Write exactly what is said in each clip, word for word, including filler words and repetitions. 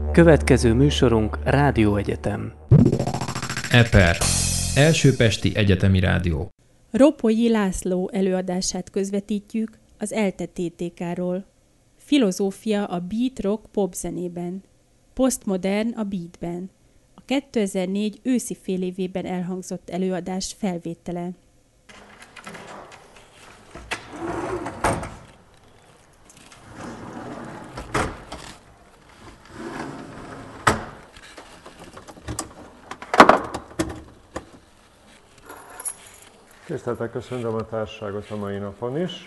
Következő műsorunk Rádióegyetem. EPER, Elsőpesti Egyetemi Rádió. Ropolyi László előadását közvetítjük az ELTE té té ká-ról. Filozófia a beat rock popzenében. Posztmodern a beatben. A kétezer-négy őszi félévében elhangzott előadás felvétele. Tiszteltek, köszöntöm a társaságot a mai napon is.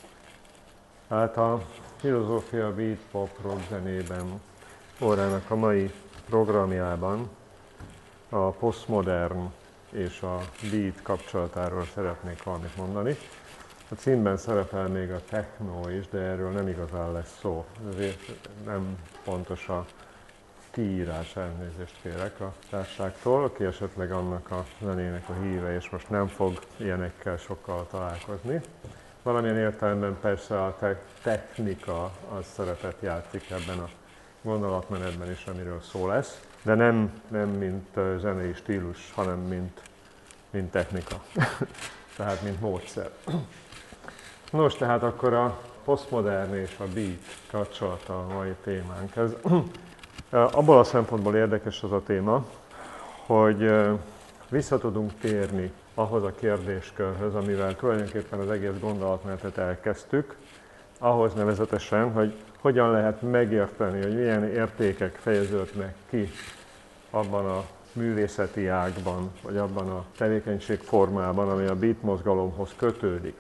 Hát a filozófia beat pop rock zenében órának a mai programjában a posztmodern és a beat kapcsolatáról szeretnék valamit mondani. A címben szerepel még a techno is, de erről nem igazán lesz szó. Ezért nem pontos a kiírás, elnézést kérek a társaságtól, aki esetleg annak a zenének a híve, és most nem fog ilyenekkel sokkal találkozni. Valamilyen értelemben persze a te- technika az szerepet játszik ebben a gondolatmenetben is, amiről szó lesz, de nem, nem mint zenei stílus, hanem mint, mint technika, tehát mint módszer. Nos, tehát akkor a posztmodern és a beat kapcsolata a mai témánk. Ez abból a szempontból érdekes az a téma, hogy vissza tudunk térni ahhoz a kérdéskörhöz, amivel tulajdonképpen az egész gondolatmenetet elkezdtük, ahhoz nevezetesen, hogy hogyan lehet megérteni, hogy milyen értékek fejeződnek ki abban a művészeti ágban, vagy abban a tevékenységformában, ami a beat mozgalomhoz kötődik.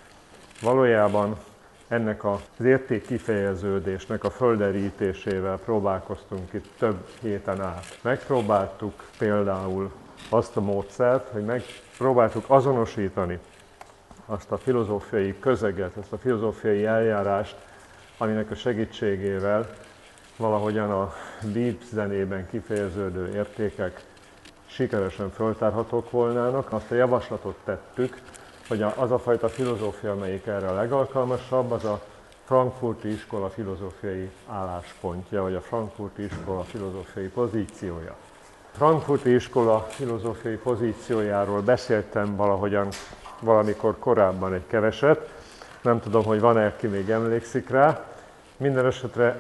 Valójában ennek az értékkifejeződésnek a földerítésével próbálkoztunk itt több héten át. Megpróbáltuk például azt a módszert, hogy megpróbáltuk azonosítani azt a filozófiai közeget, azt a filozófiai eljárást, aminek a segítségével valahogyan a beat zenében kifejeződő értékek sikeresen föltárhatók volnának. Azt a javaslatot tettük, hogy az a fajta filozófia, amelyik erre a legalkalmasabb, az a frankfurti iskola filozófiai álláspontja, vagy a frankfurti iskola filozófiai pozíciója. A frankfurti iskola filozófiai pozíciójáról beszéltem valahogyan valamikor korábban egy keveset, nem tudom, hogy van-e, aki még emlékszik rá. Minden esetre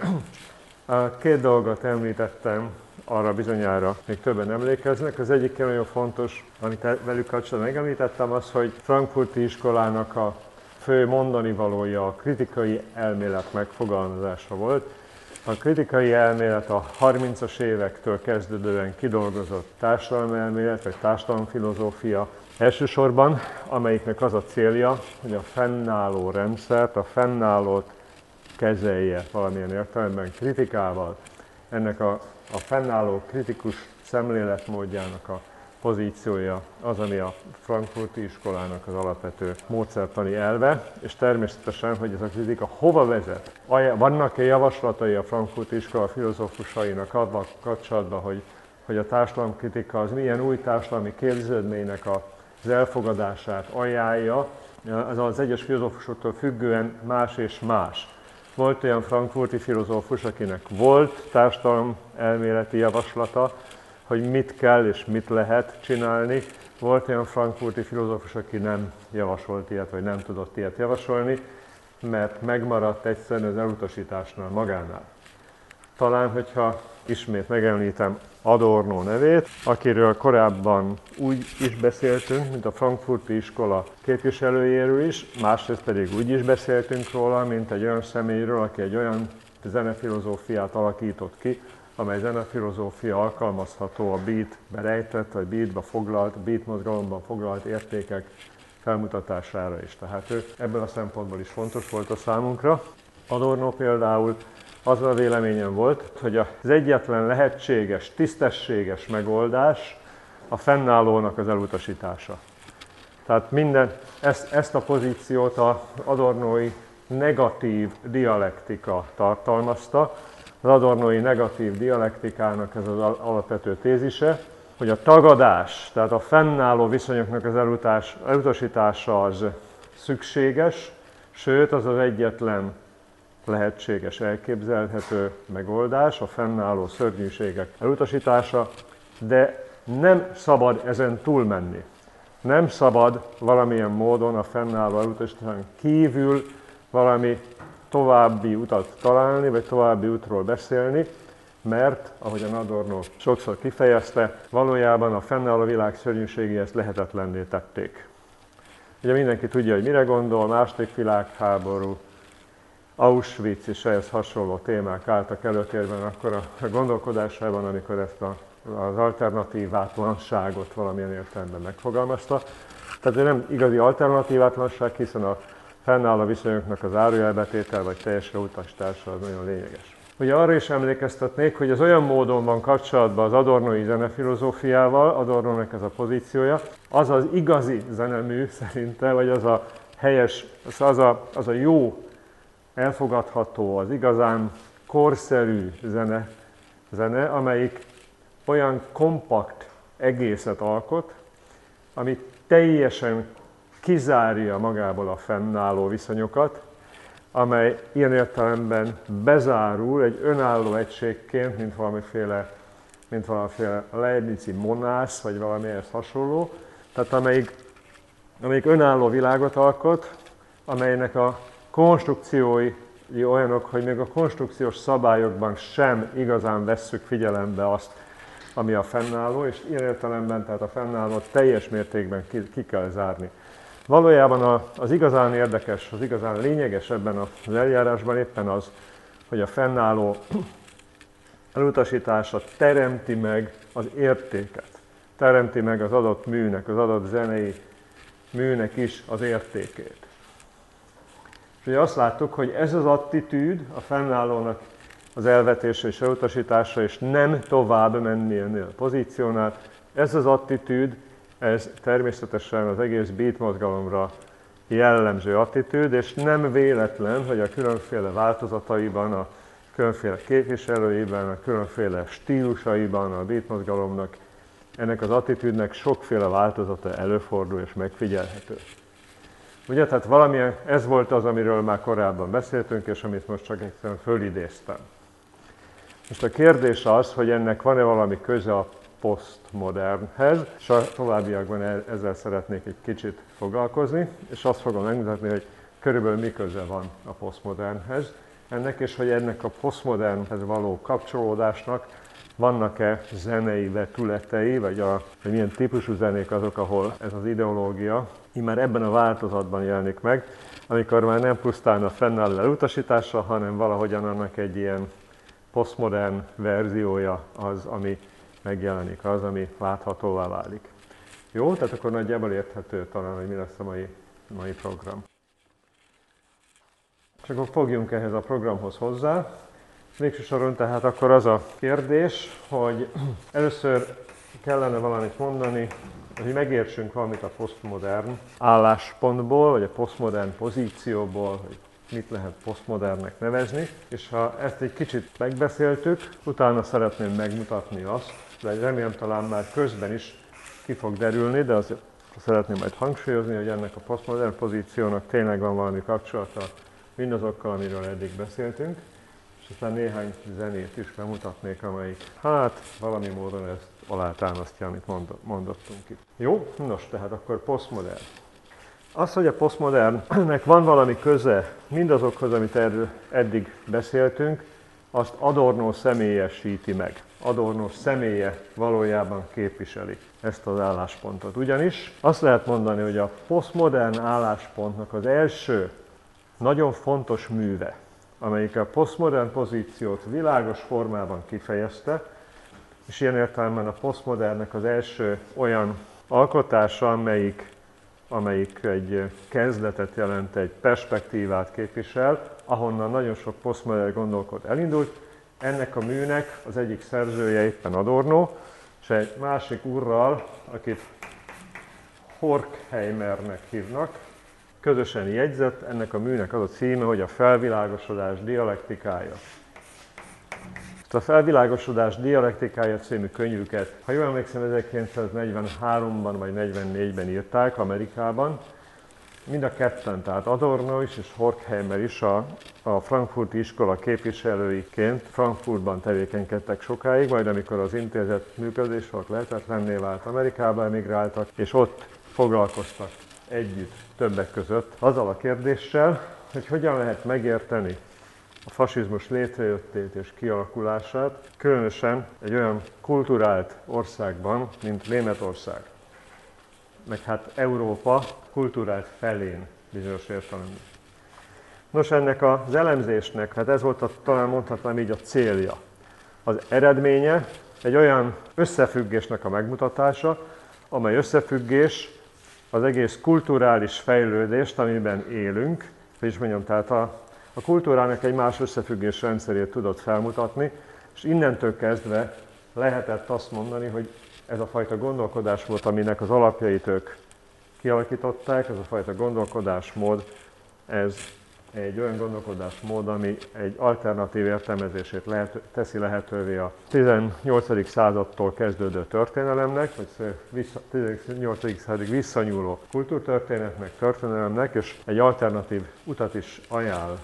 két dolgot említettem, arra bizonyára még többen emlékeznek. Az egyik nagyon fontos, amit velük kapcsolatban megemlítettem, az, hogy frankfurti iskolának a fő mondani valója a kritikai elmélet megfogalmazása volt. A kritikai elmélet a harmincas évektől kezdődően kidolgozott társadalomelmélet, vagy társadalomfilozófia elsősorban, amelyiknek az a célja, hogy a fennálló rendszert, a fennállót kezelje valamilyen értelemben kritikával. Ennek a A fennálló kritikus szemléletmódjának a pozíciója az, ami a frankfurti iskolának az alapvető módszertani elve, és természetesen, hogy ez a kritika hova vezet. Vannak-e javaslatai a frankfurti iskola filozófusainak abban kapcsolatban, hogy, hogy a társadalomkritika az milyen új társadalmi képződménynek az elfogadását ajánlja, az az egyes filozófusoktól függően más és más. Volt olyan frankfurti filozófus, akinek volt társadalom elméleti javaslata, hogy mit kell és mit lehet csinálni. Volt olyan frankfurti filozófus, aki nem javasolt ilyet, vagy nem tudott ilyet javasolni, mert megmaradt egyszerűen az elutasításnál magánál. Talán, hogyha ismét megemlítem Adorno nevét, akiről korábban úgy is beszéltünk, mint a frankfurti iskola képviselőjéről is, másrészt pedig úgy is beszéltünk róla, mint egy olyan személyről, aki egy olyan zenefilozófiát alakított ki, amely zenefilozófia alkalmazható a beatbe rejtett, vagy beatba foglalt, beat mozgalomban foglalt értékek felmutatására is. Tehát ő ebből a szempontból is fontos volt a számunkra. Adorno például az a véleményem volt, hogy az egyetlen lehetséges, tisztességes megoldás a fennállónak az elutasítása. Tehát minden, ezt, ezt a pozíciót az adornói negatív dialektika tartalmazta. Az adornói negatív dialektikának ez az alapvető tézise, hogy a tagadás, tehát a fennálló viszonyoknak az elutasítása az szükséges, sőt az az egyetlen lehetséges, elképzelhető megoldás, a fennálló szörnyűségek elutasítása, de nem szabad ezen túlmenni. Nem szabad valamilyen módon a fennálló elutasításon kívül valami további utat találni, vagy további útról beszélni, mert, ahogyan Adorno sokszor kifejezte, valójában a fennálló világ szörnyűségei ezt lehetetlenné tették. Ugye mindenki tudja, hogy mire gondol, második világháború, Auschwitz és ehhez hasonló témák álltak előtérben akkor a gondolkodásában, amikor ezt a, az alternatívátlanságot valamilyen értelemben megfogalmazta. Tehát nem igazi alternatívátlanság, hiszen a fennálló viszonyoknak az zárójelbetétel vagy teljes utasítása az nagyon lényeges. Ugye arra is emlékeztetnék, hogy ez olyan módon van kapcsolatban az adornói zenefilozófiával, Adornónak ez a pozíciója, az az igazi zenemű szerinte, vagy az a helyes, az a, az a jó, elfogadható, az igazán korszerű zene, zene, amelyik olyan kompakt egészet alkot, ami teljesen kizárja magából a fennálló viszonyokat, amely ilyen értelemben bezárul egy önálló egységként, mint valamiféle, mint valamiféle leibnizi monász, vagy valami ehhez hasonló, tehát amelyik, amelyik önálló világot alkot, amelynek a konstrukciói olyanok, hogy még a konstrukciós szabályokban sem igazán vesszük figyelembe azt, ami a fennálló, és ilyen értelemben tehát a fennállót teljes mértékben ki, ki kell zárni. Valójában az igazán érdekes, az igazán lényeges ebben az eljárásban éppen az, hogy a fennálló elutasítása teremti meg az értéket. Teremti meg az adott műnek, az adott zenei műnek is az értékét. És ugye azt láttuk, hogy ez az attitűd a fennállónak az elvetése és elutasítása, és nem tovább menni ennél a pozíciónál, ez az attitűd, ez természetesen az egész beat mozgalomra jellemző attitűd, és nem véletlen, hogy a különféle változataiban, a különféle képviselőiben, a különféle stílusaiban a beat mozgalomnak, ennek az attitűdnek sokféle változata előfordul és megfigyelhető. Ugye, tehát valamilyen, ez volt az, amiről már korábban beszéltünk, és amit most csak egyszerűen fölidéztem. Most a kérdés az, hogy ennek van-e valami köze a posztmodernhez, és a továbbiakban ezzel szeretnék egy kicsit foglalkozni, és azt fogom megmutatni, hogy körülbelül mi köze van a posztmodernhez ennek, és hogy ennek a posztmodernhez való kapcsolódásnak vannak-e zenei vetületei, vagy, a, vagy milyen típusú zenék azok, ahol ez az ideológia immár ebben a változatban jelenik meg, amikor már nem pusztán a fennálló elutasítása, hanem valahogyan annak egy ilyen posztmodern verziója az, ami megjelenik, az, ami láthatóvá válik. Jó, tehát akkor nagyjából érthető talán, hogy mi lesz a mai, mai program. És akkor fogjunk ehhez a programhoz hozzá. Végső soron tehát akkor az a kérdés, hogy először kellene valamit mondani, hogy megértsünk valamit a posztmodern álláspontból, vagy a posztmodern pozícióból, hogy mit lehet posztmodernnek nevezni, és ha ezt egy kicsit megbeszéltük, utána szeretném megmutatni azt, de remélem talán már közben is ki fog derülni, de azért szeretném majd hangsúlyozni, hogy ennek a posztmodern pozíciónak tényleg van valami kapcsolata mindazokkal, amiről eddig beszéltünk, és aztán néhány zenét is bemutatnék, amelyik hát valami módon ezt alátámasztja, amit mondottunk itt. Jó? Nos, tehát akkor posztmodern. Az, hogy a posztmodernnek van valami köze mindazokhoz, amit erről eddig beszéltünk, azt Adorno személyesíti meg. Adorno személye valójában képviseli ezt az álláspontot. Ugyanis azt lehet mondani, hogy a posztmodern álláspontnak az első nagyon fontos műve, amelyik a posztmodern pozíciót világos formában kifejezte, és ilyen értelemben a posztmodernnek az első olyan alkotása, amelyik, amelyik egy kezdetet jelent, egy perspektívát képvisel, ahonnan nagyon sok posztmodern gondolkod elindult. Ennek a műnek az egyik szerzője éppen Adorno, és egy másik úrral, akit Horkheimernek hívnak, közösen jegyzett, ennek a műnek az a címe, hogy a felvilágosodás dialektikája. Ezt a felvilágosodás dialektikája című könyvüket, ha jól emlékszem, ezerkilencszáznegyvenháromban vagy negyvennégyben írták Amerikában, mind a ketten, tehát Adorno is és Horkheimer is a, a frankfurti iskola képviselőiként Frankfurtban tevékenykedtek sokáig, majd amikor az intézet működés volt lehetetlenné vált, Amerikába emigráltak, és ott foglalkoztak együtt többek között azzal a kérdéssel, hogy hogyan lehet megérteni a fasizmus létrejöttét és kialakulását, különösen egy olyan kulturált országban, mint Németország, meg hát Európa kulturált felén bizonyos értelemben. Nos, ennek az elemzésnek, hát ez volt a, talán mondhatnám így a célja. Az eredménye egy olyan összefüggésnek a megmutatása, amely összefüggés az egész kulturális fejlődést, amiben élünk, és mondjam, tehát a, a kultúrának egy más összefüggés rendszerét tudott felmutatni, és innentől kezdve lehetett azt mondani, hogy ez a fajta gondolkodás volt, aminek az alapjait ők kialakították, ez a fajta gondolkodásmód, ez egy olyan gondolkodásmód, ami egy alternatív értelmezését lehet, teszi lehetővé a tizennyolcadik századtól kezdődő történelemnek, vagy tizennyolcadik századig visszanyúló kultúrtörténetnek, történelemnek, és egy alternatív utat is ajánl.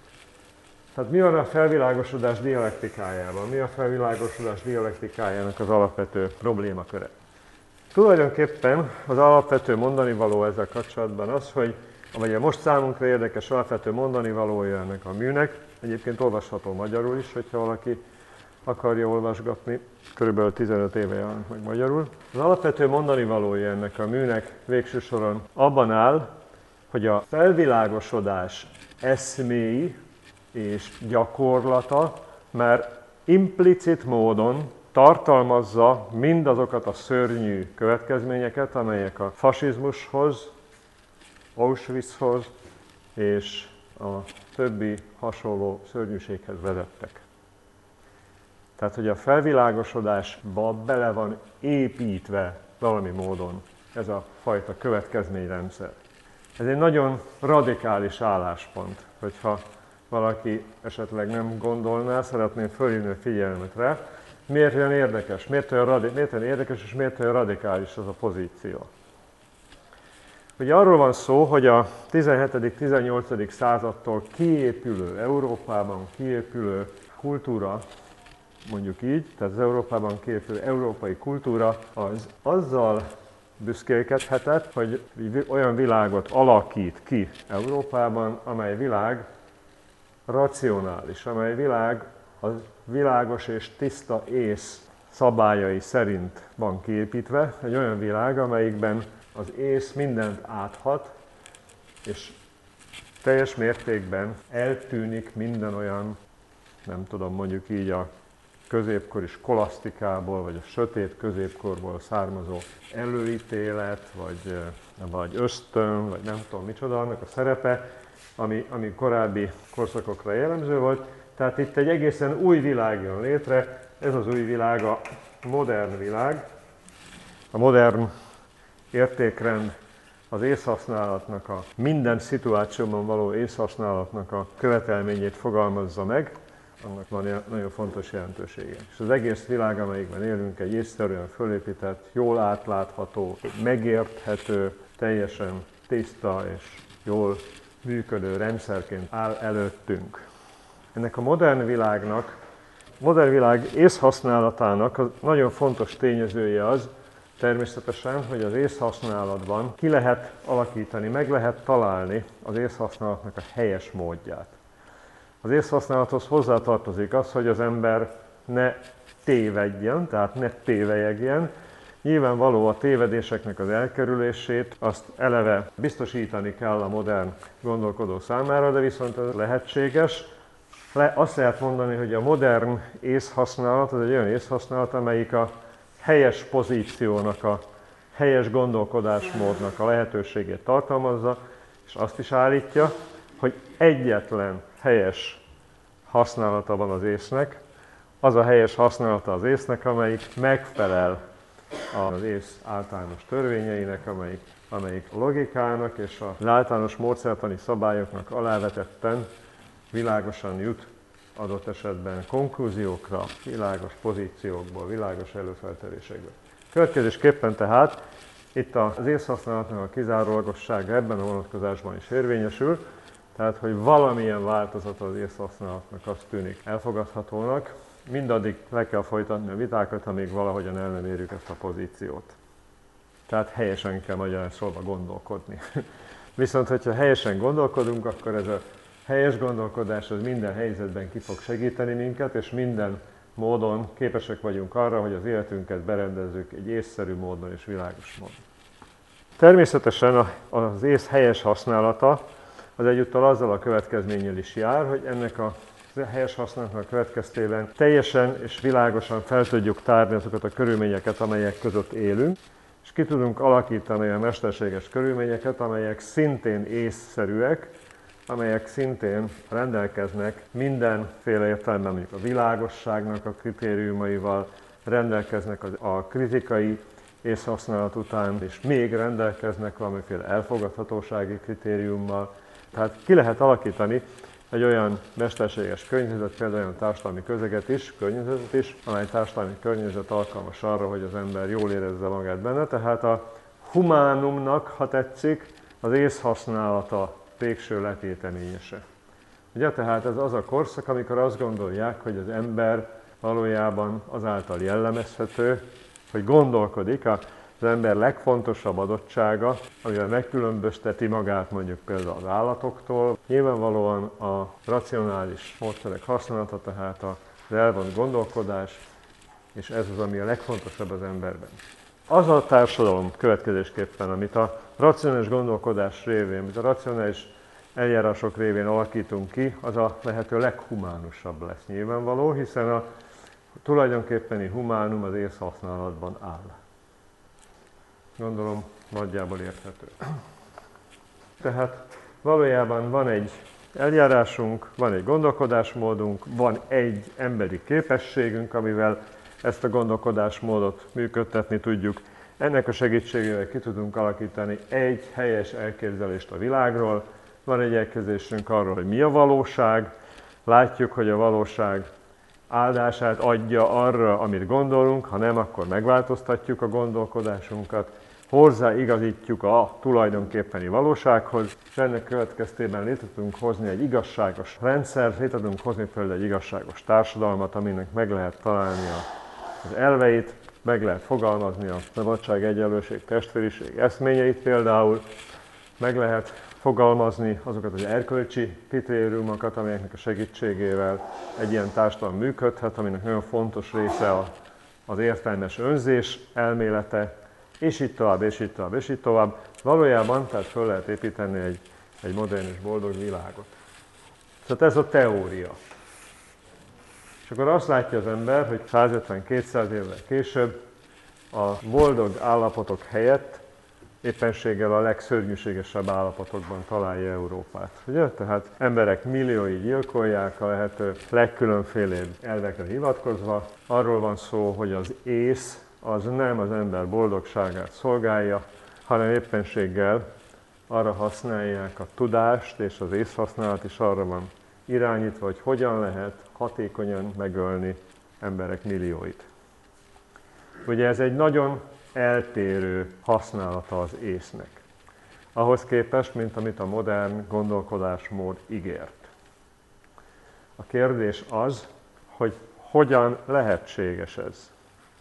Tehát mi van a felvilágosodás dialektikájában? Mi a felvilágosodás dialektikájának az alapvető problémaköre? Tulajdonképpen az alapvető mondani való ezzel kapcsolatban az, hogy vagy a most számunkra érdekes alapvető mondani valója ennek a műnek, egyébként olvasható magyarul is, hogyha valaki akarja olvasgatni, körülbelül tizenöt éve jelent meg magyarul. Az alapvető mondani valója ennek a műnek végső soron abban áll, hogy a felvilágosodás eszméi és gyakorlata már implicit módon tartalmazza mindazokat a szörnyű következményeket, amelyek a fasizmushoz, Auschwitzhoz és a többi hasonló szörnyűséghez vezettek. Tehát, hogy a felvilágosodásba bele van építve valami módon ez a fajta következményrendszer. Ez egy nagyon radikális álláspont, hogyha valaki esetleg nem gondolná, szeretném fölhívni a figyelmet rá, miért olyan érdekes, miért olyan, radi- miért olyan érdekes és miért olyan radikális az a pozíció. Ugye arról van szó, hogy a tizenhetedik-tizennyolcadik századtól kiépülő, Európában kiépülő kultúra, mondjuk így, tehát az Európában kiépülő európai kultúra, az azzal büszkélkedhetett, hogy olyan világot alakít ki Európában, amely világ racionális, amely világ a világos és tiszta ész szabályai szerint van kiépítve, egy olyan világ, amelyikben az ész mindent áthat, és teljes mértékben eltűnik minden olyan, nem tudom, mondjuk így a középkori skolasztikából, vagy a sötét középkorból származó előítélet, vagy, vagy ösztön, vagy nem tudom micsoda, annak a szerepe, ami, ami korábbi korszakokra jellemző volt. Tehát itt egy egészen új világ jön létre, ez az új világ a modern világ. A modern értékrend az észhasználatnak, a minden szituációban való észhasználatnak a követelményét fogalmazza meg, annak van nagyon fontos jelentősége. És az egész világ, amelyikben élünk, egy észszerűen fölépített, jól átlátható, megérthető, teljesen tiszta és jól működő rendszerként áll előttünk. Ennek a modern világnak, modern világ észhasználatának a nagyon fontos tényezője az, természetesen, hogy az észhasználatban ki lehet alakítani, meg lehet találni az észhasználatnak a helyes módját. Az észhasználathoz hozzátartozik az, hogy az ember ne tévedjen, tehát ne tévelyegjen. Nyilvánvaló a tévedéseknek az elkerülését, azt eleve biztosítani kell a modern gondolkodó számára, de viszont ez lehetséges. Le, azt lehet mondani, hogy a modern észhasználat az egy olyan észhasználat, amelyik a helyes pozíciónak, a helyes gondolkodásmódnak a lehetőségét tartalmazza, és azt is állítja, hogy egyetlen helyes használata van az észnek, az a helyes használata az észnek, amelyik megfelel az ész általános törvényeinek, amelyik, amelyik logikának és az általános módszertani szabályoknak alávetetten világosan jut adott esetben konklúziókra, világos pozíciókból, világos előfeltevésekből. Következésképpen tehát Itt az észhasználatnak a kizárólagossága ebben a vonatkozásban is érvényesül, tehát hogy valamilyen változat az észhasználatnak azt tűnik elfogadhatónak, mindaddig le kell folytatni a vitákat, amíg valahogyan el nem érjük ezt a pozíciót. Tehát helyesen kell magyarán szólva gondolkodni. Viszont, hogyha helyesen gondolkodunk, akkor ez a helyes gondolkodás az minden helyzetben ki fog segíteni minket, és minden módon képesek vagyunk arra, hogy az életünket berendezzük egy észszerű módon és világos módon. Természetesen az ész helyes használata az egyúttal azzal a következménnyel is jár, hogy ennek a helyes használatnak következtében teljesen és világosan fel tudjuk tárni azokat a körülményeket, amelyek között élünk, és ki tudunk alakítani olyan mesterséges körülményeket, amelyek szintén észszerűek, amelyek szintén rendelkeznek mindenféle értelemben, mondjuk a világosságnak a kritériumaival, rendelkeznek a kritikai észhasználat után, és még rendelkeznek valamiféle elfogadhatósági kritériummal. Tehát ki lehet alakítani egy olyan mesterséges környezet, például olyan társadalmi közeget is, környezetet is, amely társadalmi környezet alkalmas arra, hogy az ember jól érezze magát benne. Tehát a humánumnak, ha tetszik, az észhasználata végső letéteményese. Ugye, tehát ez az a korszak, amikor azt gondolják, hogy az ember valójában azáltal jellemezhető, hogy gondolkodik, az ember legfontosabb adottsága, amivel megkülönbözteti magát mondjuk például az állatoktól. Nyilvánvalóan a racionális módszerek használata, tehát az elvont gondolkodás, és ez az, ami a legfontosabb az emberben. Az a társadalom következésképpen, amit a racionális gondolkodás révén, amit a racionális eljárások révén alakítunk ki, az a lehető leghumánusabb lesz nyilvánvaló, hiszen a tulajdonképpeni humánum az észhasználatban áll. Gondolom, nagyjából érthető. Tehát valójában van egy eljárásunk, van egy gondolkodásmódunk, van egy emberi képességünk, amivel ezt a gondolkodásmódot működtetni tudjuk. Ennek a segítségével ki tudunk alakítani egy helyes elképzelést a világról, van egy elképzelésünk arról, hogy mi a valóság, látjuk, hogy a valóság áldását adja arra, amit gondolunk, ha nem, akkor megváltoztatjuk a gondolkodásunkat, hozzáigazítjuk a tulajdonképpeni valósághoz, és ennek következtében létre tudunk hozni egy igazságos rendszert, létre tudunk hozni például egy igazságos társadalmat, aminek meg lehet találni az elveit, meg lehet fogalmazni a szabadság, egyenlőség, testvériség eszményeit például, meg lehet fogalmazni azokat az erkölcsi kritériumokat, amelyeknek a segítségével egy ilyen társadalom működhet, aminek nagyon fontos része az értelmes önzés elmélete, és így tovább, és így tovább, és így tovább. Valójában tehát föl lehet építeni egy, egy modern és boldog világot. Tehát ez a teória. És akkor azt látja az ember, hogy százötven-kétszáz évvel később a boldog állapotok helyett éppenséggel a legszörnyűségesebb állapotokban találja Európát. Ugye? Tehát emberek milliói gyilkolják a lehető legkülönfélébb elvekre hivatkozva. Arról van szó, hogy az ész az nem az ember boldogságát szolgálja, hanem éppenséggel arra használják a tudást, és az észhasználat is arra van irányítva, hogy hogyan lehet hatékonyan megölni emberek millióit. Ugye ez egy nagyon eltérő használata az észnek. Ahhoz képest, mint amit a modern gondolkodásmód ígért. A kérdés az, hogy hogyan lehetséges ez.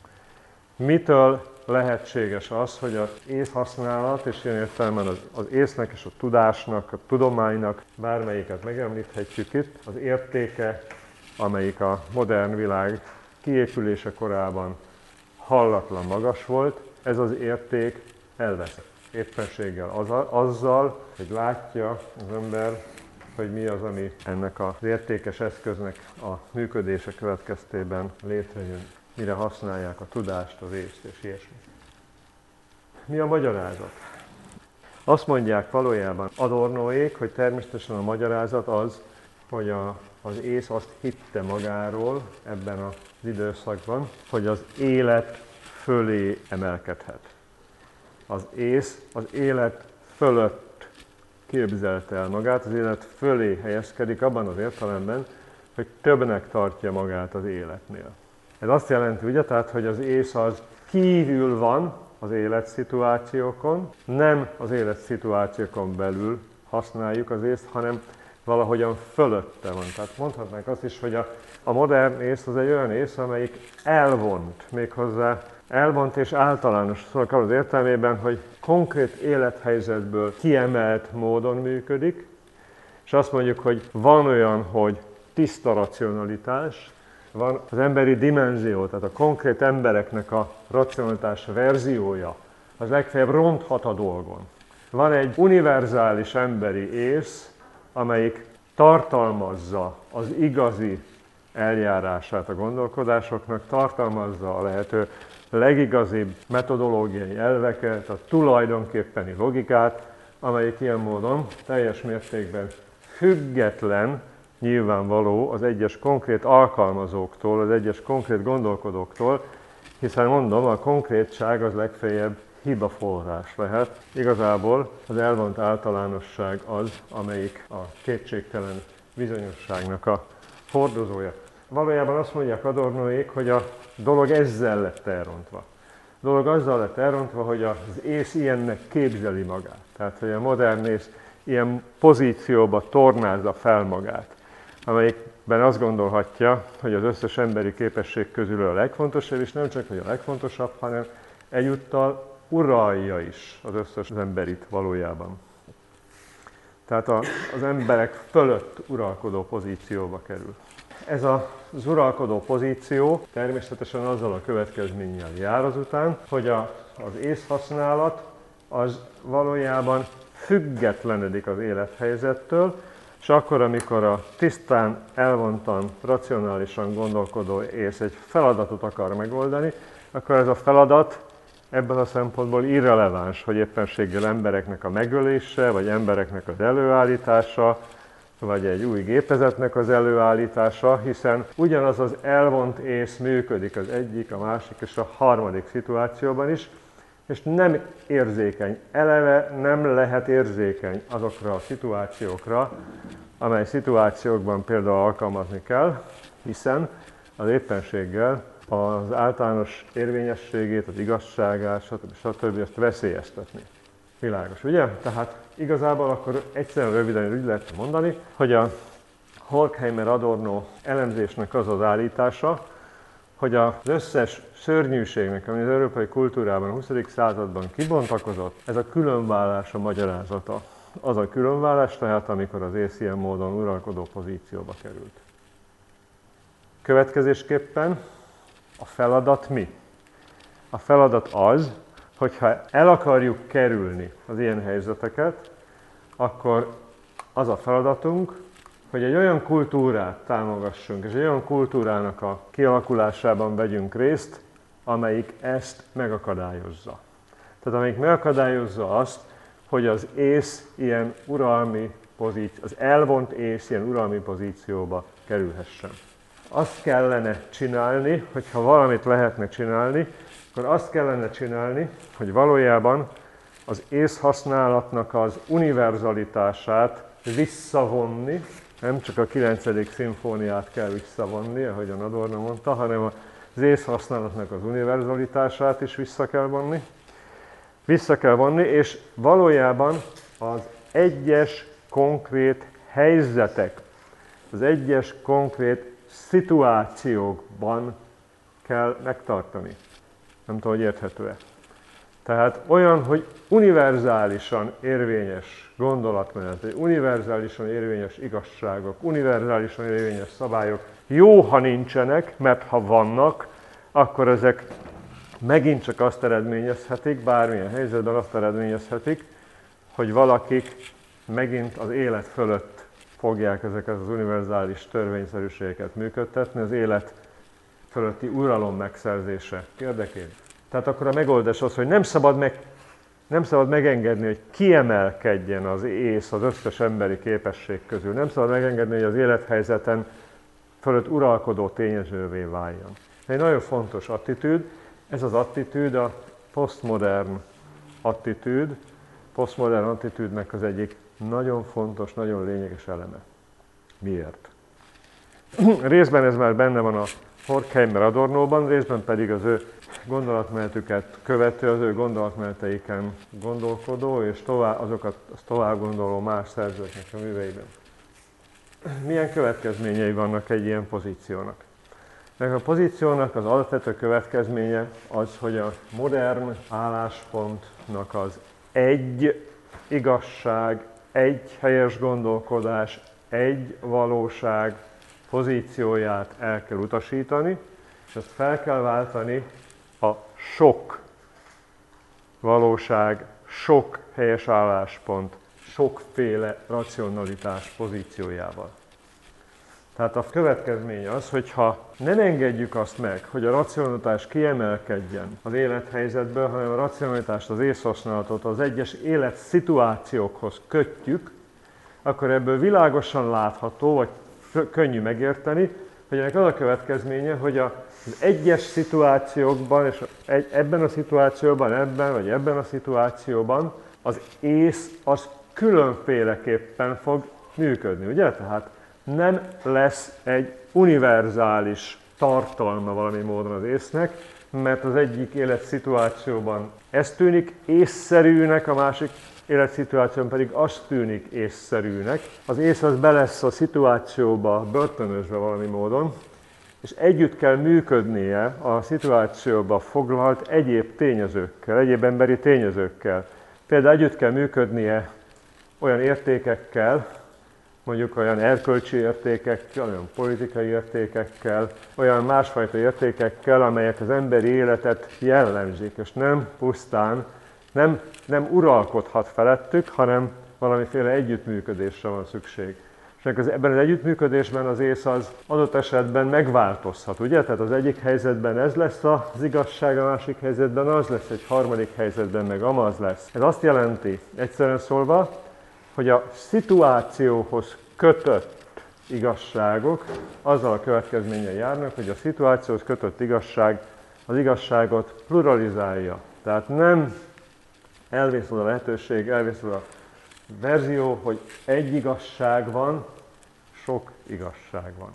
Mitől lehetséges az, hogy az észhasználat, és ilyen értelemben az, az észnek és a tudásnak, a tudománynak, bármelyiket megemlíthetjük itt, az értéke, amelyik a modern világ kiépülése korában hallatlan magas volt, ez az érték elveszett. Éppenséggel az, azzal, hogy látja az ember, hogy mi az, ami ennek az értékes eszköznek a működése következtében létrejön, mire használják a tudást, az észt és ilyesmi. Mi a magyarázat? Azt mondják valójában Adornoék, hogy természetesen a magyarázat az, hogy a, az ész azt hitte magáról ebben az időszakban, hogy az élet fölé emelkedhet. Az ész az élet fölött képzelte el magát, az élet fölé helyezkedik abban az értelemben, hogy többnek tartja magát az életnél. Ez azt jelenti, ugye, tehát, hogy az ész az kívül van, az életszituációkon, nem az életszituációkon belül használjuk az észt, hanem valahogyan fölötte van. Tehát mondhatnánk azt is, hogy a, a modern ész az egy olyan ész, amelyik elvont, méghozzá elvont és általános szóval az értelmében, hogy konkrét élethelyzetből kiemelt módon működik, és azt mondjuk, hogy van olyan, hogy tiszta racionalitás, van az emberi dimenzió, tehát a konkrét embereknek a racionalitás verziója, az legfeljebb ronthat a dolgon. Van egy univerzális emberi ész, amelyik tartalmazza az igazi eljárását a gondolkodásoknak, tartalmazza a lehető legigazibb metodológiai elveket, a tulajdonképpeni logikát, amelyik ilyen módon teljes mértékben független, nyilvánvaló az egyes konkrét alkalmazóktól, az egyes konkrét gondolkodóktól, hiszen mondom, a konkrétság az legfeljebb hibaforrás lehet. Igazából az elvont általánosság az, amelyik a kétségtelen bizonyosságnak a hordozója. Valójában azt mondják Adornoék, hogy a dolog ezzel lett elrontva. A dolog azzal lett elrontva, hogy az ész ilyennek képzeli magát. Tehát, hogy a modern ész ilyen pozícióba tornázza fel magát, amelyikben azt gondolhatja, hogy az összes emberi képesség közül a legfontosabb, és nem csak hogy a legfontosabb, hanem egyúttal uralja is az összes emberit valójában. Tehát a, az emberek fölött uralkodó pozícióba kerül. Ez az uralkodó pozíció természetesen azzal a következménnyel jár azután, hogy a, az észhasználat az valójában függetlenedik az élethelyzettől, és akkor, amikor a tisztán, elvontan, racionálisan gondolkodó ész egy feladatot akar megoldani, akkor ez a feladat ebben a szempontból irreleváns, hogy éppenséggel embereknek a megölése, vagy embereknek az előállítása, vagy egy új gépezetnek az előállítása, hiszen ugyanaz az elvont ész működik az egyik, a másik és a harmadik szituációban is, és nem érzékeny, eleve nem lehet érzékeny azokra a szituációkra, amely szituációkban például alkalmazni kell, hiszen az éppenséggel az általános érvényességét, az igazságát, stb. stb. Ezt veszélyeztetni. Világos, ugye? Tehát igazából akkor egyszerűen röviden úgy lehet mondani, hogy a Horkheimer-Adorno elemzésnek az az állítása, hogy az összes szörnyűségnek, ami az európai kultúrában a huszadik században kibontakozott, ez a különvállás a magyarázata. Az a különvállás tehát, amikor az ész ilyen módon uralkodó pozícióba került. Következésképpen a feladat mi? A feladat az, hogyha el akarjuk kerülni az ilyen helyzeteket, akkor az a feladatunk, hogy egy olyan kultúrát támogassunk, és egy olyan kultúrának a kialakulásában vegyünk részt, amelyik ezt megakadályozza. Tehát amelyik megakadályozza azt, hogy az ész ilyen uralmi pozíció, az elvont ész ilyen uralmi pozícióba kerülhessen. Azt kellene csinálni, hogyha valamit lehetne csinálni, akkor azt kellene csinálni, hogy valójában az észhasználatnak az univerzalitását visszavonni, nem csak a kilencedik szimfóniát kell visszavonni, ahogyan Adorno mondta, hanem az észhasználatnak az univerzalitását is vissza kell vonni. Vissza kell vonni, és valójában az egyes konkrét helyzetek, az egyes konkrét szituációkban kell megtartani. Nem tudom, hogy érthető-e. Tehát olyan, hogy univerzálisan érvényes gondolatmenet, univerzálisan érvényes igazságok, univerzálisan érvényes szabályok jó, ha nincsenek, mert ha vannak, akkor ezek megint csak azt eredményezhetik, bármilyen helyzetben azt eredményezhetik, hogy valakik megint az élet fölött fogják ezeket az univerzális törvényszerűségeket működtetni, az élet fölötti uralom megszerzése érdekében. Tehát akkor a megoldás az, hogy nem szabad, meg, nem szabad megengedni, hogy kiemelkedjen az ész az összes emberi képesség közül. Nem szabad megengedni, hogy az élethelyzeten fölött uralkodó tényezővé váljon. Egy nagyon fontos attitűd, ez az attitűd a posztmodern attitűd, posztmodern attitűdnek az egyik nagyon fontos, nagyon lényeges eleme. Miért? Részben ez már benne van a Horkheimer Adornóban, részben pedig az ő gondolatmenetüket követő, az ő gondolatmeneteiken gondolkodó, és tovább, azokat tovább gondoló más szerzőknek a műveiben. Milyen következményei vannak egy ilyen pozíciónak? Meg a pozíciónak az alapvető következménye az, hogy a modern álláspontnak az egy igazság, egy helyes gondolkodás, egy valóság pozícióját el kell utasítani, és azt fel kell váltani a sok valóság, sok helyes álláspont, sokféle racionalitás pozíciójával. Tehát a következmény az, hogyha nem engedjük azt meg, hogy a racionalitás kiemelkedjen az élethelyzetből, hanem a racionalitást, az észhasználatot az egyes életszituációkhoz kötjük, akkor ebből világosan látható, vagy könnyű megérteni, hogy ennek az a következménye, hogy az egyes szituációkban, és ebben a szituációban, ebben, vagy ebben a szituációban az ész az különféleképpen fog működni, ugye? Tehát nem lesz egy univerzális tartalma valami módon az észnek, mert az egyik életszituációban ez tűnik észszerűnek, a másik életszituáción pedig az tűnik észszerűnek. Az ész az be lesz a szituációba börtönözve valami módon, és együtt kell működnie a szituációba foglalt egyéb tényezőkkel, egyéb emberi tényezőkkel. Például együtt kell működnie olyan értékekkel, mondjuk olyan erkölcsi értékekkel, olyan politikai értékekkel, olyan másfajta értékekkel, amelyek az emberi életet jellemzik, és nem pusztán, nem, nem uralkodhat felettük, hanem valamiféle együttműködésre van szükség. És ebben az együttműködésben az ész az adott esetben megváltozhat, ugye? Tehát az egyik helyzetben ez lesz az igazság, a másik helyzetben az lesz, egy harmadik helyzetben meg amaz lesz. Ez azt jelenti, egyszerűen szólva, hogy a szituációhoz kötött igazságok azzal a következménnyel járnak, hogy a szituációhoz kötött igazság az igazságot pluralizálja. Tehát nem elvészül a lehetőség, elvészül a verzió, hogy egy igazság van, sok igazság van.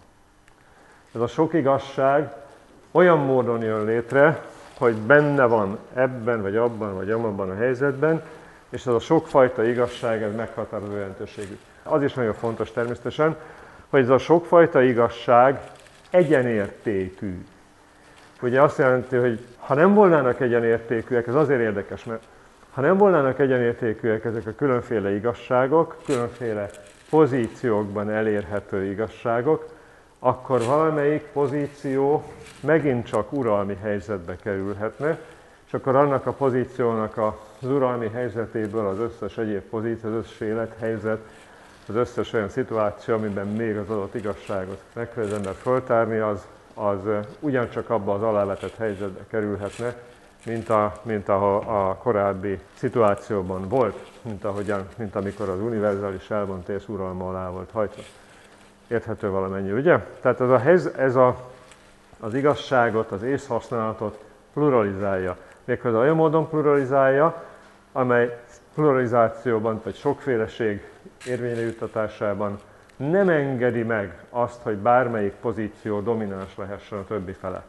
Ez a sok igazság olyan módon jön létre, hogy benne van ebben, vagy abban, vagy amabban a helyzetben, és ez a sokfajta igazság, ez meghatározó jelentőségű. Az is nagyon fontos természetesen, hogy ez a sokfajta igazság egyenértékű. Ugye azt jelenti, hogy ha nem volnának egyenértékűek, ez azért érdekes, mert ha nem volnának egyenértékűek ezek a különféle igazságok, különféle pozíciókban elérhető igazságok, akkor valamelyik pozíció megint csak uralmi helyzetbe kerülhetne, és akkor annak a pozíciónak az uralmi helyzetéből az összes egyéb pozíció, az összes élethelyzet, az összes olyan szituáció, amiben még az adott igazságot meg kell az ember föltárni, az, az ugyancsak abba az alávetett helyzetbe kerülhetne, mint, a, mint a, a korábbi szituációban volt, mint, ahogyan, mint amikor az univerzális elvont ész uralma alá volt hajtva. Érthető valamennyi, ugye? Tehát ez, a, ez a, az igazságot, az észhasználatot pluralizálja. Méghozzá olyan módon pluralizálja, amely pluralizációban, vagy sokféleség érvényre juttatásában nem engedi meg azt, hogy bármelyik pozíció domináns lehessen a többi felett.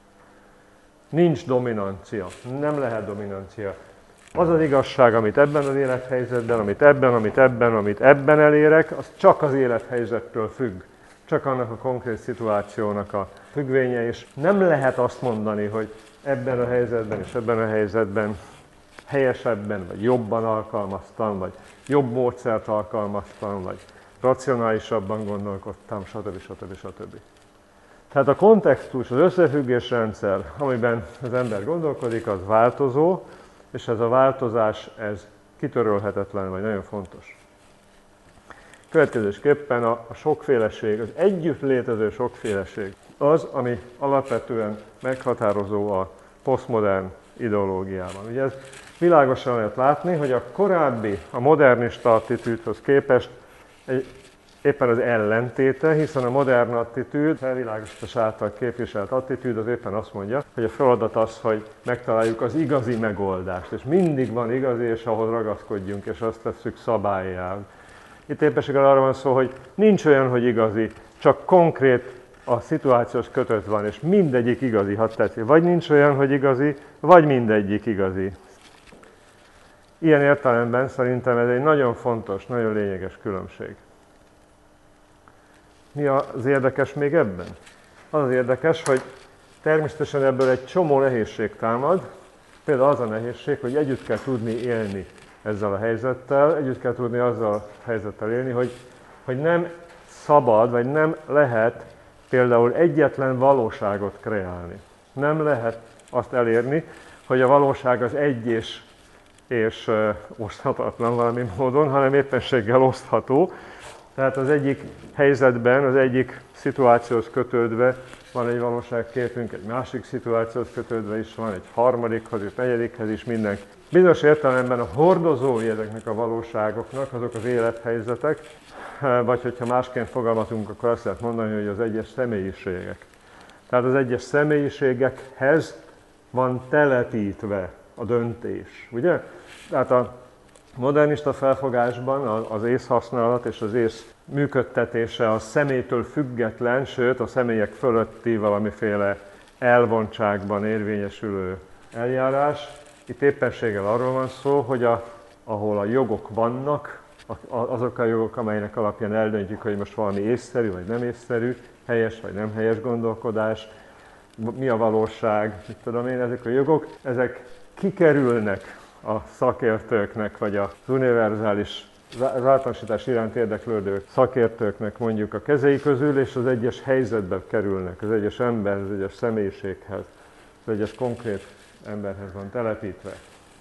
Nincs dominancia, nem lehet dominancia. Az az igazság, amit ebben az élethelyzetben, amit ebben, amit ebben, amit ebben elérek, az csak az élethelyzettől függ. Csak annak a konkrét szituációnak a függvénye, és nem lehet azt mondani, hogy ebben a helyzetben és ebben a helyzetben helyesebben, vagy jobban alkalmaztam, vagy jobb módszert alkalmaztam, vagy racionálisabban gondolkodtam, stb. stb. stb. Tehát a kontextus, az összefüggésrendszer, amiben az ember gondolkodik, az változó, és ez a változás, ez kitörölhetetlen, vagy nagyon fontos. Következésképpen a, a sokféleség, az együtt létező sokféleség az, ami alapvetően meghatározó a posztmodern ideológiában. Ugye ez világosan lehet látni, hogy a korábbi, a modernista attitűdhöz képest egy, éppen az ellentéte, hiszen a modern attitűd, felvilágosítás által képviselt attitűd az éppen azt mondja, hogy a feladat az, hogy megtaláljuk az igazi megoldást, és mindig van igazi, és ahhoz ragaszkodjunk, és azt tesszük szabállyá. Itt éppenséggel arra van szó, hogy nincs olyan, hogy igazi, csak konkrét a szituációs kötött van, és mindegyik igazi, ha tetszik. Vagy nincs olyan, hogy igazi, vagy mindegyik igazi. Ilyen értelemben szerintem ez egy nagyon fontos, nagyon lényeges különbség. Mi az érdekes még ebben? Az az érdekes, hogy természetesen ebből egy csomó nehézség támad. Például az a nehézség, hogy együtt kell tudni élni ezzel a helyzettel, együtt kell tudni azzal a helyzettel élni, hogy, hogy nem szabad, vagy nem lehet például egyetlen valóságot kreálni. Nem lehet azt elérni, hogy a valóság az egy és, és uh, oszthatatlan valami módon, hanem éppenséggel osztható. Tehát az egyik helyzetben, az egyik szituációhoz kötődve van egy valóságképünk, egy másik szituációhoz kötődve is van, egy harmadikhoz és negyedikhez is minden. Bizonyos értelemben a hordozói ezeknek a valóságoknak azok az élethelyzetek, vagy hogyha másként fogalmazunk, akkor azt lehet mondani, hogy az egyes személyiségek. Tehát az egyes személyiségekhez van telepítve a döntés, ugye? Tehát a modernista felfogásban az észhasználat és az ész működtetése a személytől független, sőt a személyek fölötti valamiféle elvontságban érvényesülő eljárás. Itt éppenséggel arról van szó, hogy a, ahol a jogok vannak, azok a jogok, amelynek alapján eldöntjük, hogy most valami észszerű vagy nem észszerű, helyes vagy nem helyes gondolkodás, mi a valóság, mit tudom én, ezek a jogok, ezek kikerülnek a szakértőknek, vagy az univerzális, az általánosítás iránt érdeklődő szakértőknek mondjuk a kezei közül, és az egyes helyzetbe kerülnek, az egyes emberhez, az egyes személyiséghez, az egyes konkrét emberhez van telepítve.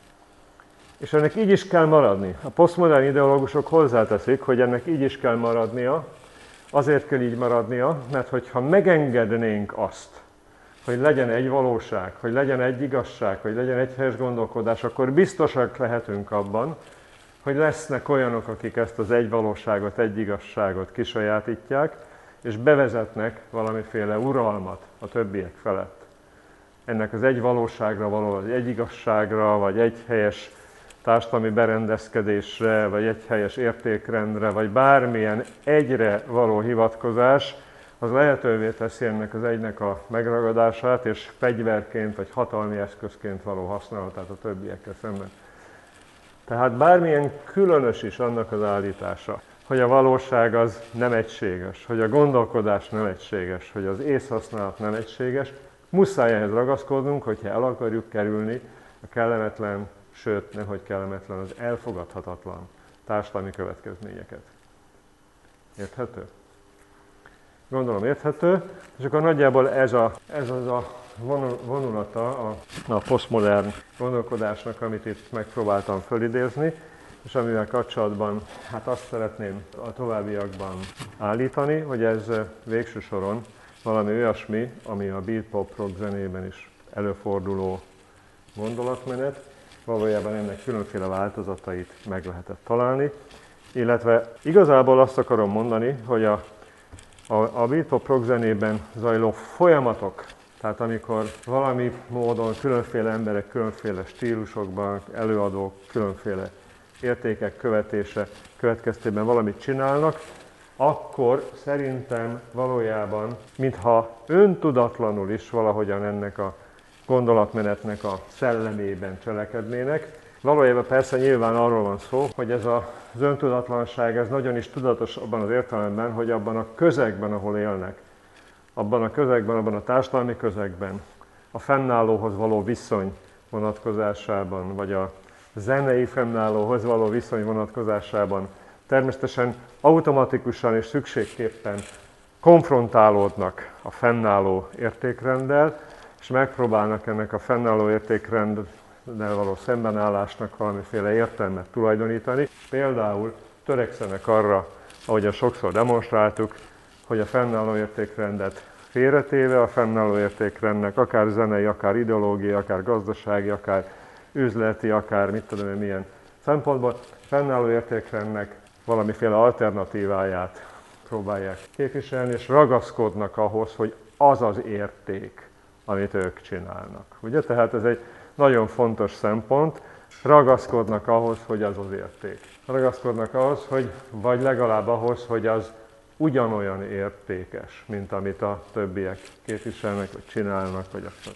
És ennek így is kell maradni. A posztmodern ideológusok hozzáteszik, hogy ennek így is kell maradnia, azért kell így maradnia, mert hogyha megengednénk azt, hogy legyen egy valóság, hogy legyen egy igazság, hogy legyen egy helyes gondolkodás, akkor biztosak lehetünk abban, hogy lesznek olyanok, akik ezt az egy valóságot, egy igazságot kisajátítják, és bevezetnek valamiféle uralmat a többiek felett. Ennek az egy valóságra való, az egy igazságra, vagy egy helyes társadalmi berendezkedésre, vagy egy helyes értékrendre, vagy bármilyen egyre való hivatkozás, az lehetővé teszi ennek az egynek a megragadását, és fegyverként vagy hatalmi eszközként való használatát a többiekkel szemben. Tehát bármilyen különös is annak az állítása, hogy a valóság az nem egységes, hogy a gondolkodás nem egységes, hogy az észhasználat nem egységes, muszáj ehhez ragaszkodnunk, hogyha el akarjuk kerülni a kellemetlen, sőt, nemhogy kellemetlen, az elfogadhatatlan társadalmi következményeket. Érthető? Gondolom érthető, és akkor nagyjából ez, a, ez az a vonulata a, a posztmodern gondolkodásnak, amit itt megpróbáltam fölidézni, és amivel kapcsolatban hát azt szeretném a továbbiakban állítani, hogy ez végső soron valami olyasmi, ami a beat pop rock zenében is előforduló gondolatmenet, valójában ennek különféle változatait meg lehetett találni, illetve igazából azt akarom mondani, hogy a A, a beat pop rock zenében zajló folyamatok, tehát amikor valami módon különféle emberek, különféle stílusokban, előadók, különféle értékek követése következtében valamit csinálnak, akkor szerintem valójában, mintha öntudatlanul is valahogyan ennek a gondolatmenetnek a szellemében cselekednének. Valójában persze nyilván arról van szó, hogy ez az öntudatlanság ez nagyon is tudatos abban az értelemben, hogy abban a közegben, ahol élnek, abban a közegben, abban a társadalmi közegben, a fennállóhoz való viszony vonatkozásában, vagy a zenei fennállóhoz való viszony vonatkozásában természetesen automatikusan és szükségképpen konfrontálódnak a fennálló értékrenddel, és megpróbálnak ennek a fennálló értékrenddel való szembenállásnak valamiféle értelmet tulajdonítani. Például törekszenek arra, ahogyan sokszor demonstráltuk, hogy a fennálló értékrendet félretéve, a fennálló értékrendnek akár zenei, akár ideológiai, akár gazdasági, akár üzleti, akár mit tudom én milyen szempontból, fennálló értékrendnek valamiféle alternatíváját próbálják képviselni, és ragaszkodnak ahhoz, hogy az az érték, amit ők csinálnak. Ugye? Tehát ez egy nagyon fontos szempont, ragaszkodnak ahhoz, hogy az az érték. Ragaszkodnak ahhoz, hogy, vagy legalább ahhoz, hogy az ugyanolyan értékes, mint amit a többiek képviselnek, vagy csinálnak, vagy azt.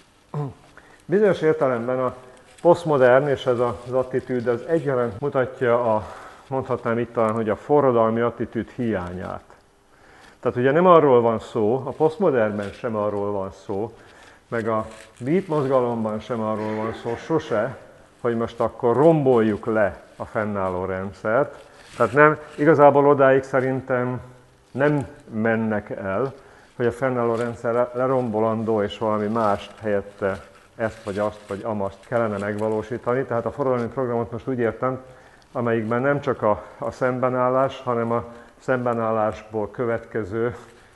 Bizonyos értelemben a posztmodern és ez az attitűd az egyaránt mutatja a, mondhatnám itt talán, hogy a forradalmi attitűd hiányát. Tehát ugye nem arról van szó, a posztmodernben sem arról van szó, meg a beat mozgalomban sem arról van szó sose, hogy most akkor romboljuk le a fennálló rendszert. Tehát nem, igazából odáig szerintem nem mennek el, hogy a fennálló rendszer lerombolandó és valami mást helyette ezt vagy azt vagy amazt kellene megvalósítani. Tehát a forradalmi programot most úgy értem, amelyikben nem csak a, a szembenállás, hanem a szembenállásból következő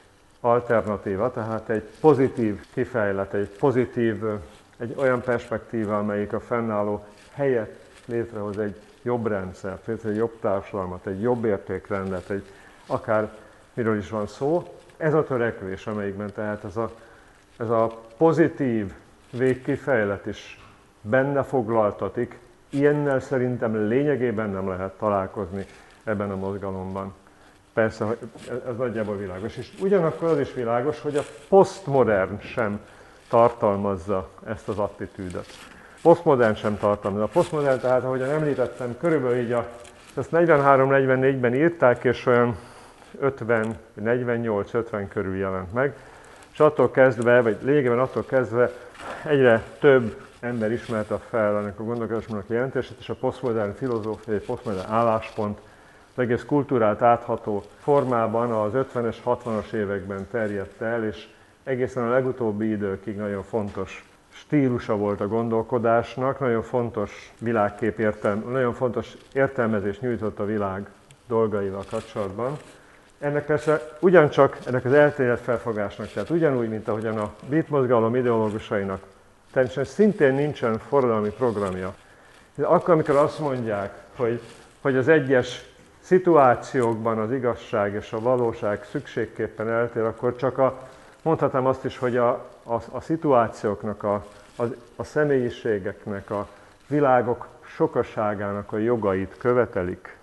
alternatíva, tehát egy pozitív kifejlet, egy pozitív, egy olyan perspektíva, amelyik a fennálló helyett létrehoz egy jobb rendszert, egy jobb társadalmat, egy jobb értékrendet, egy akár miről is van szó. Ez a törekvés, amelyikben tehát ez a, ez a pozitív végkifejlet is benne foglaltatik, ilyennel szerintem lényegében nem lehet találkozni ebben a mozgalomban. Persze, ez nagyjából világos. És ugyanakkor az is világos, hogy a posztmodern sem tartalmazza ezt az attitűdöt. Posztmodern sem tartalmazza. A posztmodern, tehát ahogyan említettem, körülbelül így a, ezt negyvenhárom negyvennégyben írták, és olyan ötven, negyvennyolc ötven körül jelent meg, és attól kezdve, vagy lényegében attól kezdve egyre több ember ismerte fel ennek a gondolkodásmódnak jelentését, és a posztmodern filozófia, egy posztmodern álláspont az egész kultúrát átható formában az ötvenes, hatvanas években terjedt el, és egészen a legutóbbi időkig nagyon fontos stílusa volt a gondolkodásnak, nagyon fontos világkép értelme, nagyon fontos értelmezést nyújtott a világ dolgaival kapcsolatban. Ennek persze ugyancsak ennek az elterjedt felfogásnak, tehát ugyanúgy, mint ahogyan a beat mozgalom ideológusainak természetesen szintén nincsen forradalmi programja. Akkor, amikor azt mondják, hogy, hogy az egyes szituációkban az igazság és a valóság szükségképpen eltér, akkor csak a, mondhatnám azt is, hogy a, a, a szituációknak, a, a, a személyiségeknek, a világok sokaságának a jogait követelik.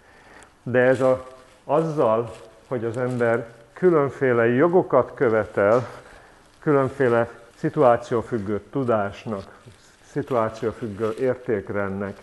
De ez a, azzal, hogy az ember különféle jogokat követel, különféle szituációfüggő tudásnak, szituációfüggő értékrendnek,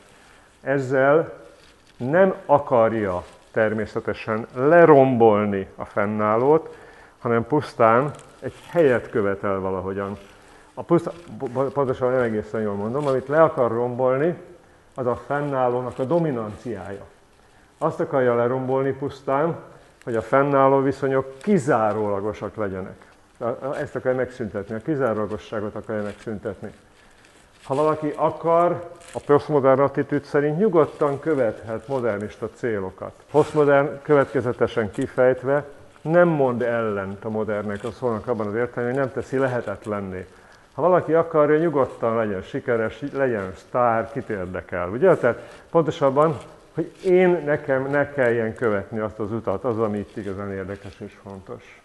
ezzel nem akarja természetesen lerombolni a fennállót, hanem pusztán egy helyet követel valahogyan. A pusztán, pontosan nem egészen jól mondom, amit le akar rombolni, az a fennállónak a dominanciája. Azt akarja lerombolni pusztán, hogy a fennálló viszonyok kizárólagosak legyenek. Ezt akarja megszüntetni, a kizárólagosságot akarja megszüntetni. Ha valaki akar, a posztmodern attitűd szerint nyugodtan követhet modernista célokat. Posztmodern következetesen kifejtve nem mond ellent a modernnek a szónak abban az értelemben, hogy nem teszi lehetetlenné. Ha valaki akarja, nyugodtan legyen sikeres, legyen sztár, kit érdekel. Ugye? Tehát pontosabban, hogy én nekem ne kelljen követni azt az utat, az, ami itt igazán érdekes és fontos.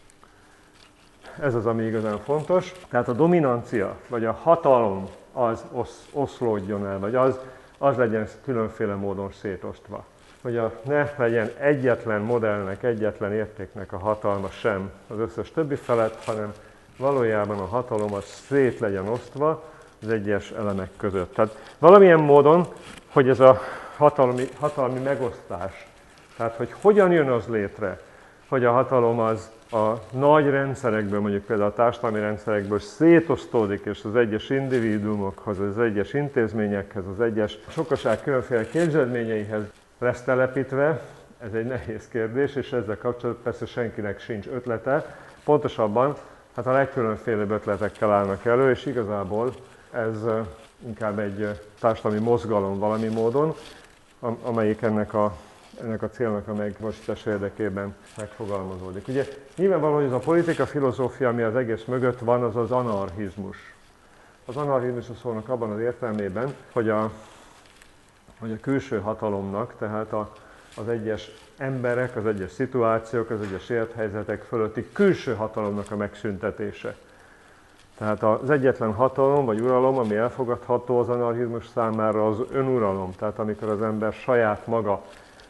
Ez az, ami igazán fontos. Tehát a dominancia, vagy a hatalom az osz, oszlódjon el, vagy az, az legyen különféle módon szétosztva. Hogy a, ne legyen egyetlen modellnek, egyetlen értéknek a hatalma sem az összes többi felett, hanem valójában a hatalom az szét legyen osztva az egyes elemek között. Tehát valamilyen módon, hogy ez a hatalmi, hatalmi megosztás, tehát hogy hogyan jön az létre, hogy a hatalom az a nagy rendszerekből, mondjuk például a társadalmi rendszerekből szétosztódik, és az egyes individuumokhoz, az egyes intézményekhez, az egyes sokaság különféle képződményeihez lesz telepítve, ez egy nehéz kérdés, és ezzel kapcsolatban persze senkinek sincs ötlete. Pontosabban, hát a legkülönfélebb ötletekkel állnak elő, és igazából ez inkább egy társadalmi mozgalom valami módon, amelyik ennek a ennek a célnak a megvalósítása érdekében megfogalmazódik. Ugye nyilvánvaló, hogy ez a politika filozófia, ami az egész mögött van, az az anarchizmus. Az anarchizmus a szónak abban az értelmében, hogy a, hogy a külső hatalomnak, tehát a, az egyes emberek, az egyes szituációk, az egyes élethelyzetek fölötti külső hatalomnak a megszüntetése. Tehát az egyetlen hatalom vagy uralom, ami elfogadható az anarchizmus számára, az önuralom. Tehát amikor az ember saját maga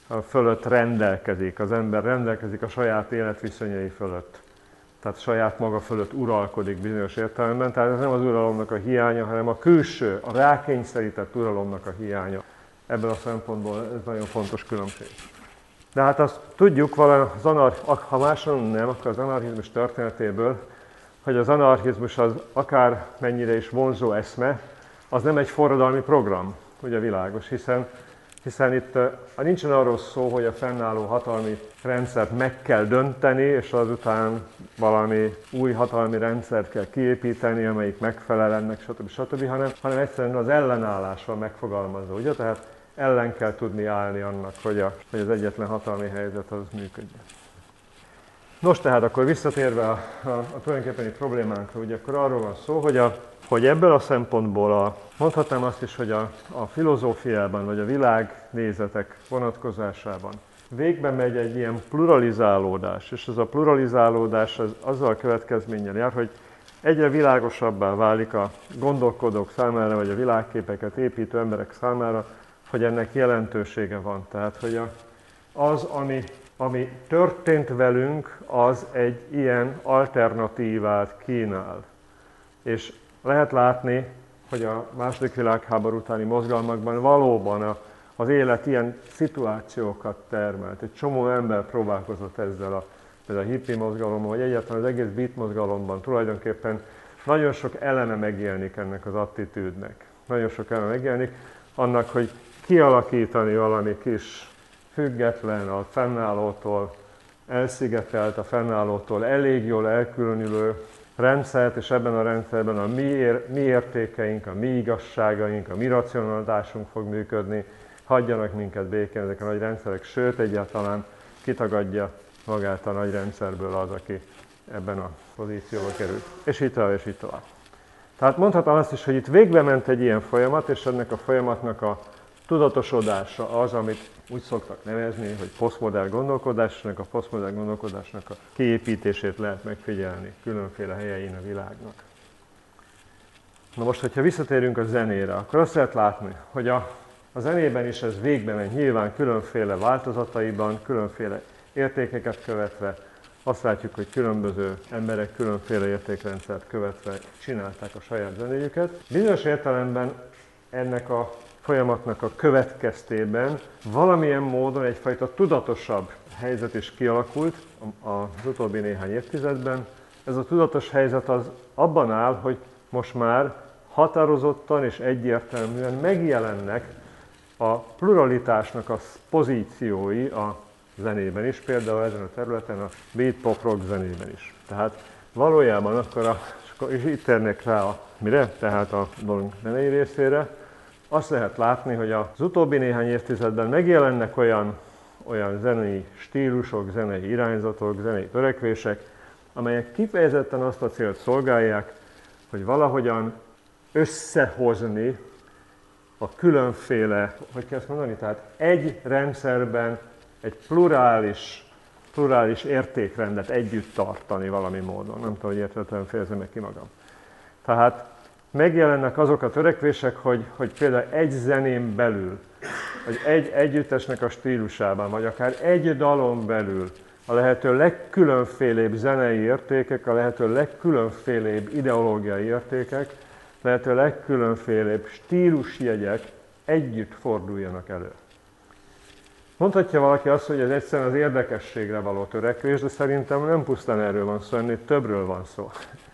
fölött rendelkezik, az ember rendelkezik a saját életviszonyai fölött. Tehát saját maga fölött uralkodik bizonyos értelemben, tehát ez nem az uralomnak a hiánya, hanem a külső, a rákényszerített uralomnak a hiánya. Ebből a szempontból ez nagyon fontos különbség. De hát azt tudjuk, az anar- ha máson nem, akkor az anarchizmus történetéből, hogy az anarchizmus az akár mennyire is vonzó eszme, az nem egy forradalmi program, ugye világos, hiszen, hiszen itt nincsen arról szó, hogy a fennálló hatalmi rendszert meg kell dönteni, és azután valami új hatalmi rendszert kell kiépíteni, amelyik megfelel ennek, stb. stb., hanem, hanem egyszerűen az ellenállás van megfogalmazva, ugye? Tehát ellen kell tudni állni annak, hogy, a, hogy az egyetlen hatalmi helyzet az működjön. Nos, tehát akkor visszatérve a, a, a tulajdonképpeni problémánkra, ugye akkor arról van szó, hogy, a, hogy ebből a szempontból a, mondhatnám azt is, hogy a, a filozófiában, vagy a világnézetek vonatkozásában végbe megy egy ilyen pluralizálódás, és ez a pluralizálódás az, azzal a következménnyel jár, hogy egyre világosabbá válik a gondolkodók számára, vagy a világképeket építő emberek számára, hogy ennek jelentősége van. Tehát, hogy a, az, ami, ami történt velünk, az egy ilyen alternatívát kínál. És lehet látni, hogy a második világháború utáni mozgalmakban valóban a, az élet ilyen szituációkat termelt. Egy csomó ember próbálkozott ezzel a, ezzel a hippi mozgalommal, vagy egyáltalán az egész beat mozgalomban tulajdonképpen nagyon sok eleme megjelenik ennek az attitűdnek. Nagyon sok eleme megjelenik annak, hogy kialakítani valami kis független, a fennállótól elszigetelt, a fennállótól elég jól elkülönülő rendszert, és ebben a rendszerben a mi, ér, mi értékeink, a mi igazságaink, a mi racionalitásunk fog működni, hagyjanak minket békén ezek a nagy rendszerek, sőt egyáltalán kitagadja magát a nagy rendszerből az, aki ebben a pozícióba került. És így tovább, és így tovább. Tehát mondhatom azt is, hogy itt végbe ment egy ilyen folyamat, és ennek a folyamatnak a tudatosodása az, amit úgy szoktak nevezni, hogy posztmodern gondolkodás, ennek a posztmodern gondolkodásnak a kiépítését lehet megfigyelni különféle helyein a világnak. Na most, hogyha visszatérünk a zenére, akkor azt lehet látni, hogy a, a zenében is ez végbe ment, nyilván különféle változataiban, különféle értékeket követve, azt látjuk, hogy különböző emberek különféle értékrendszert követve csinálták a saját zenéjüket. Bizonyos értelemben ennek a folyamatnak a következtében valamilyen módon egyfajta tudatosabb helyzet is kialakult az utóbbi néhány évtizedben. Ez a tudatos helyzet az abban áll, hogy most már határozottan és egyértelműen megjelennek a pluralitásnak a pozíciói a zenében is, például ezen a területen a beat pop rock zenében is. Tehát valójában akkor, a, és itt térnek rá a mire, tehát a dolog zenei részére, azt lehet látni, hogy az utóbbi néhány évtizedben megjelennek olyan, olyan zenei stílusok, zenei irányzatok, zenei törekvések, amelyek kifejezetten azt a célt szolgálják, hogy valahogyan összehozni a különféle, hogy kell ezt mondani, tehát egy rendszerben egy plurális, plurális értékrendet együtt tartani valami módon. Nem tudom, hogy értetlenül fejezem meg ki magam. Tehát megjelennek azok a törekvések, hogy, hogy például egy zenén belül, vagy egy együttesnek a stílusában, vagy akár egy dalon belül a lehető legkülönfélébb zenei értékek, a lehető legkülönfélébb ideológiai értékek, lehető legkülönfélébb stílusjegyek együtt forduljanak elő. Mondhatja valaki azt, hogy ez egyszerűen az érdekességre való törekvés, de szerintem nem pusztán erről van szó, ennél többről van szó.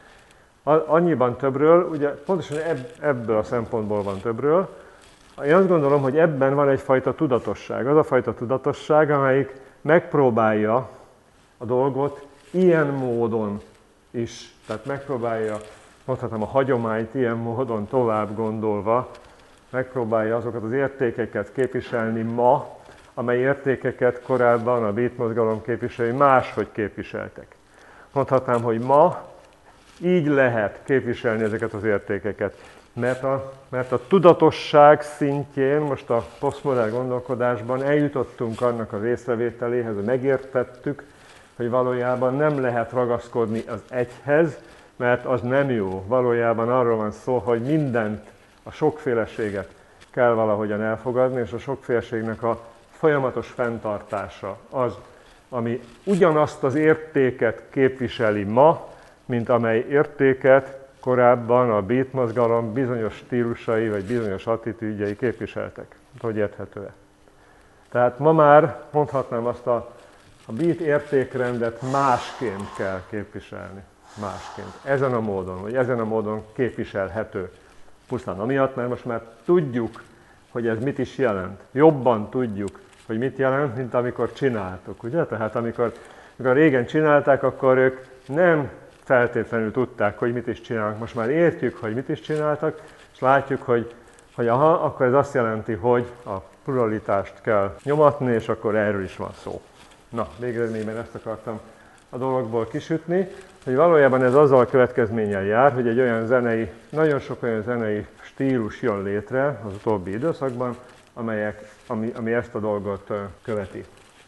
Annyiban többről, ugye pontosan ebből a szempontból van többről. Én azt gondolom, hogy ebben van egyfajta tudatosság. Az a fajta tudatosság, amelyik megpróbálja a dolgot ilyen módon is, tehát megpróbálja, mondhatom a hagyományt ilyen módon tovább gondolva, megpróbálja azokat az értékeket képviselni ma, amely értékeket korábban a beat mozgalom képviselői máshogy képviseltek. Mondhatnám, hogy ma így lehet képviselni ezeket az értékeket, mert a, mert a tudatosság szintjén, most a posztmodern gondolkodásban eljutottunk annak az észrevételéhez, hogy megértettük, hogy valójában nem lehet ragaszkodni az egyhez, mert az nem jó. Valójában arról van szó, hogy mindent, a sokféleséget kell valahogyan elfogadni, és a sokféleségnek a folyamatos fenntartása az, ami ugyanazt az értéket képviseli ma, mint amely értéket korábban a beat mozgalom bizonyos stílusai vagy bizonyos attitűdjei képviseltek. Hogy érthető-e? Tehát ma már mondhatnám azt, a, a beat értékrendet másként kell képviselni. Másként. Ezen a módon, vagy ezen a módon képviselhető. Pusztán amiatt, mert most már tudjuk, hogy ez mit is jelent. Jobban tudjuk, hogy mit jelent, mint amikor csináltuk, ugye? Tehát amikor, amikor régen csinálták, akkor ők nem feltétlenül tudták, hogy mit is csinálnak. Most már értjük, hogy mit is csináltak, és látjuk, hogy, hogy aha, akkor ez azt jelenti, hogy a pluralitást kell nyomatni, és akkor erről is van szó. Na, végeredményben ezt akartam a dologból kisütni, hogy valójában ez azzal a következménnyel jár, hogy egy olyan zenei, nagyon sok olyan zenei stílus jön létre az utóbbi időszakban, amelyek, ami, ami ezt a dolgot követi.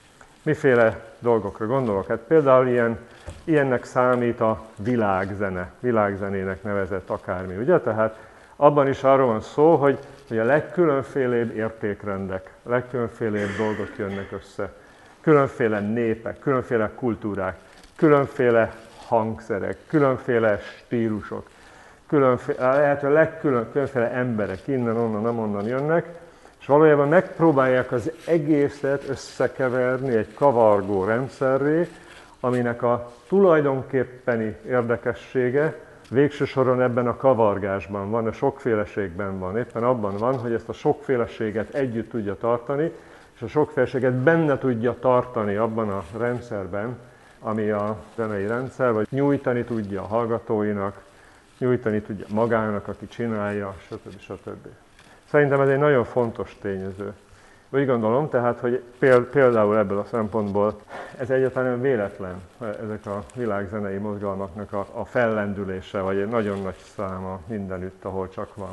Miféle dolgokra gondolok? Hát például ilyen, ilyennek számít a világzene, világzenének nevezett akármi, ugye? Tehát abban is arról van szó, hogy, hogy a legkülönfélébb értékrendek, a legkülönfélébb dolgok jönnek össze. Különféle népek, különféle kultúrák, különféle hangszerek, különféle stílusok, különféle, lehet, hogy a legkülönféle emberek innen, onnan, amonnan jönnek, és valójában megpróbálják az egészet összekeverni egy kavargó rendszerré, aminek a tulajdonképpeni érdekessége végső soron ebben a kavargásban van, a sokféleségben van. Éppen abban van, hogy ezt a sokféleséget együtt tudja tartani, és a sokféleséget benne tudja tartani abban a rendszerben, ami a zenei rendszer, vagy nyújtani tudja a hallgatóinak, nyújtani tudja magának, aki csinálja, stb. stb. Szerintem ez egy nagyon fontos tényező. Úgy gondolom tehát, hogy például ebből a szempontból ez egyáltalán nem véletlen, ezek a világzenei mozgalmaknak a, a fellendülése, vagy egy nagyon nagy száma mindenütt, ahol csak van.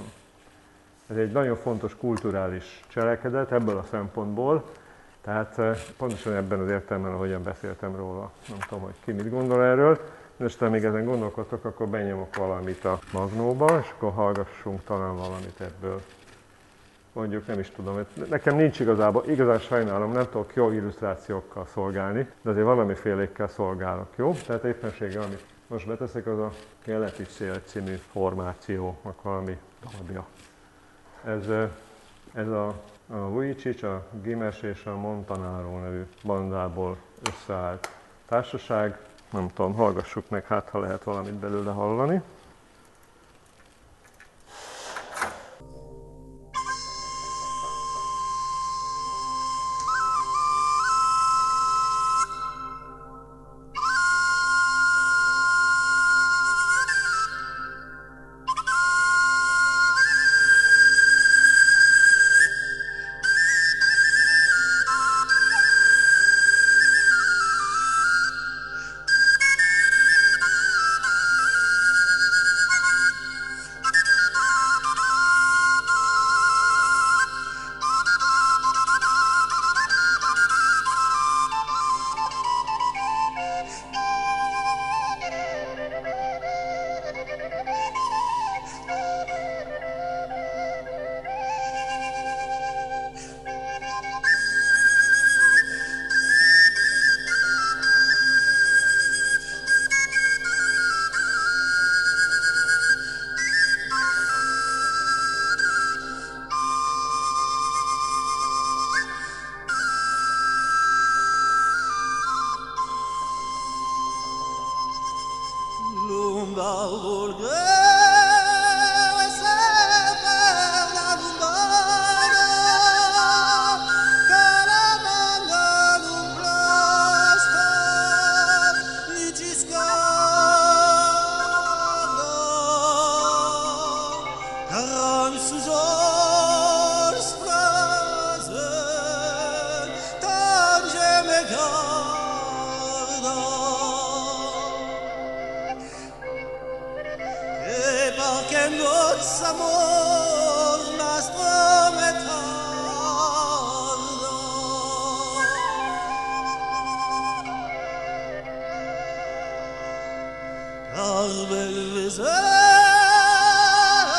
Ez egy nagyon fontos kulturális cselekedet ebből a szempontból, tehát pontosan ebben az értelemben, ahogyan beszéltem róla. Nem tudom, hogy ki mit gondol erről. Most ha még ezen gondolkodtok, akkor benyomok valamit a magnóba, és akkor hallgassunk talán valamit ebből. Mondjuk nem is tudom, nekem nincs igazából, igazán sajnálom, nem tudok jó illusztrációkkal szolgálni, de azért valamifélékkel szolgálok, jó? Tehát éppenséggel, amit most beteszek, az a Keleti Szél című formációnak valami darabja. Ez, ez a, a Vujicic, a Gimes és a Montanaro nevű bandából összeállt társaság. Nem tudom, hallgassuk meg, hát ha lehet valamit belőle hallani.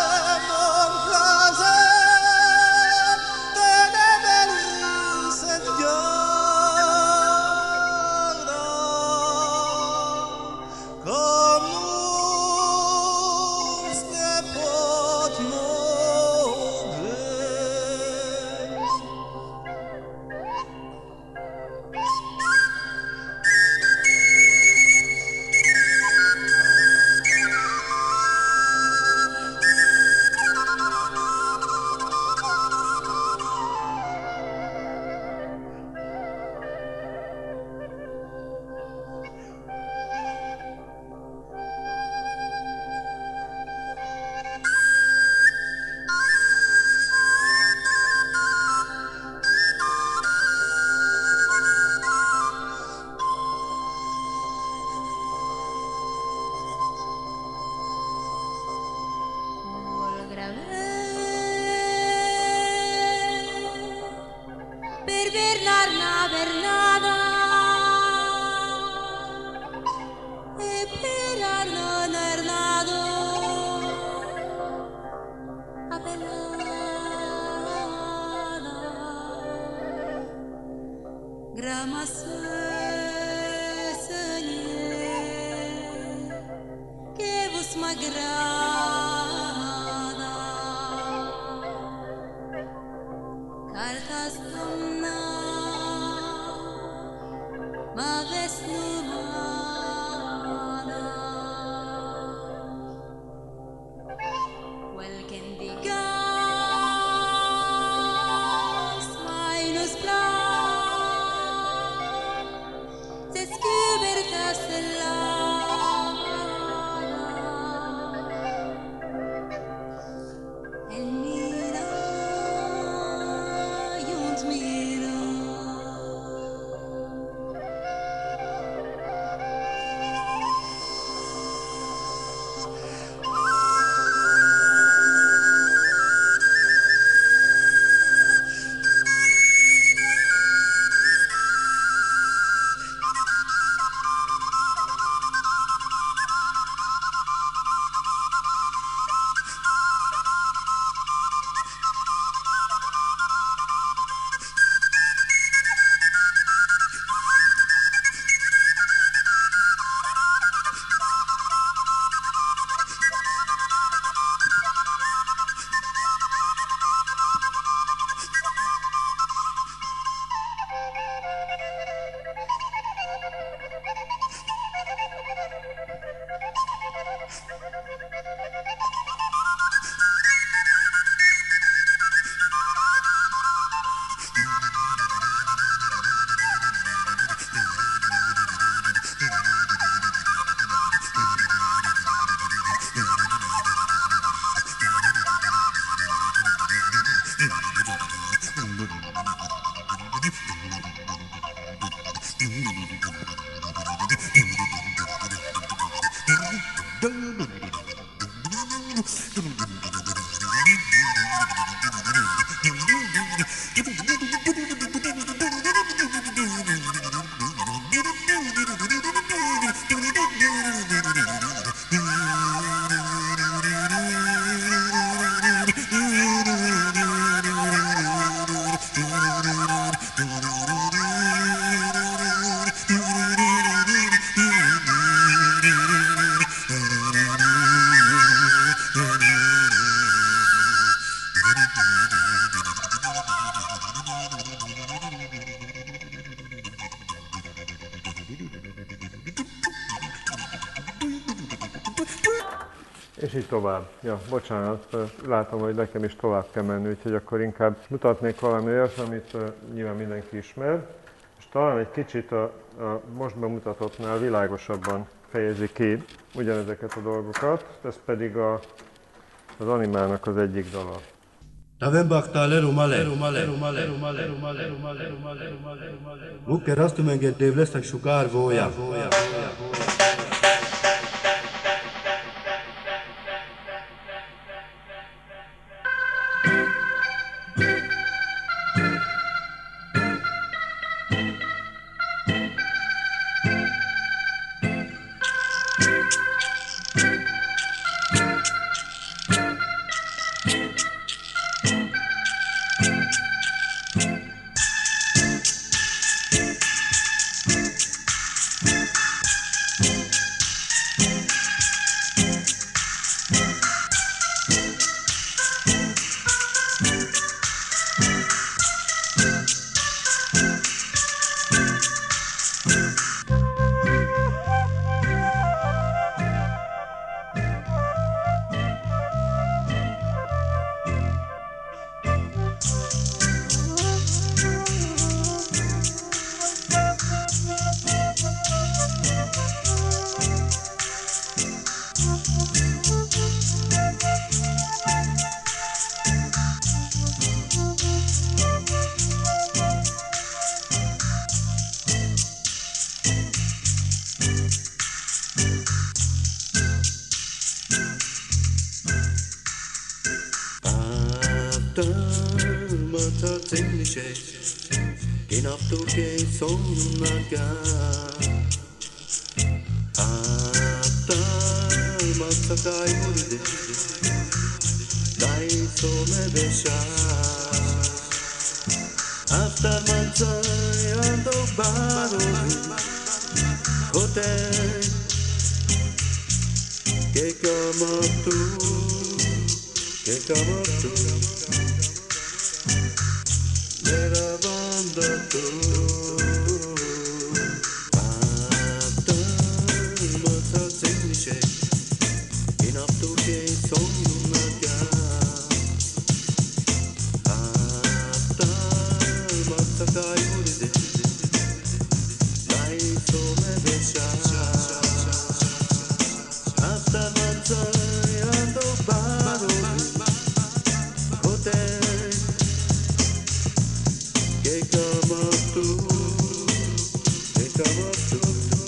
Said És így tovább. Ja, bocsánat, látom, hogy nekem is tovább kell menni, úgyhogy akkor inkább mutatnék valami olyat, amit uh, nyilván mindenki ismer, és talán egy kicsit a, a most bemutatottnál világosabban fejezi ki ugyanezeket a dolgokat, ez pedig a, az animának az egyik dala. Mukke rastumengedév leszek sukár vója. some bescias. After manzai ando baroni, hotel, che come tu, che come tu, eravamo tu. Fatto molto semplice, in atto che sono una gara. Fatta molto cagliuride, dai come besciare. After manzai ando baroni, hotel, che come tu, che come tu,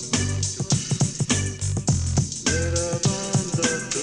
eravamo tu.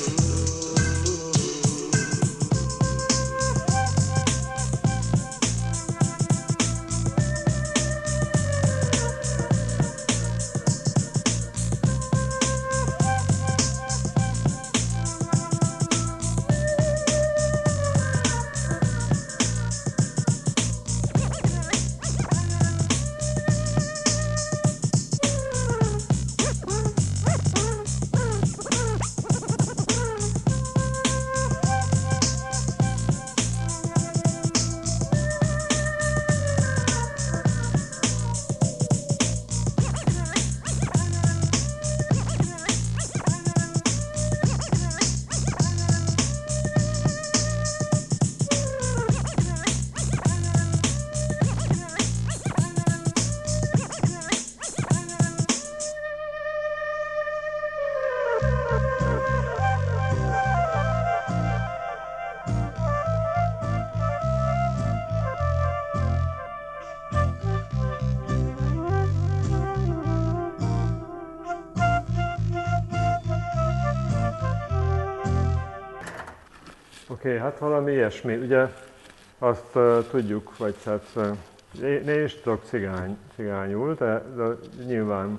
Oké, okay, hát valami ilyesmi. Ugye azt uh, tudjuk, vagy hát uh, én is tudok cigány, cigányul, de, de nyilván,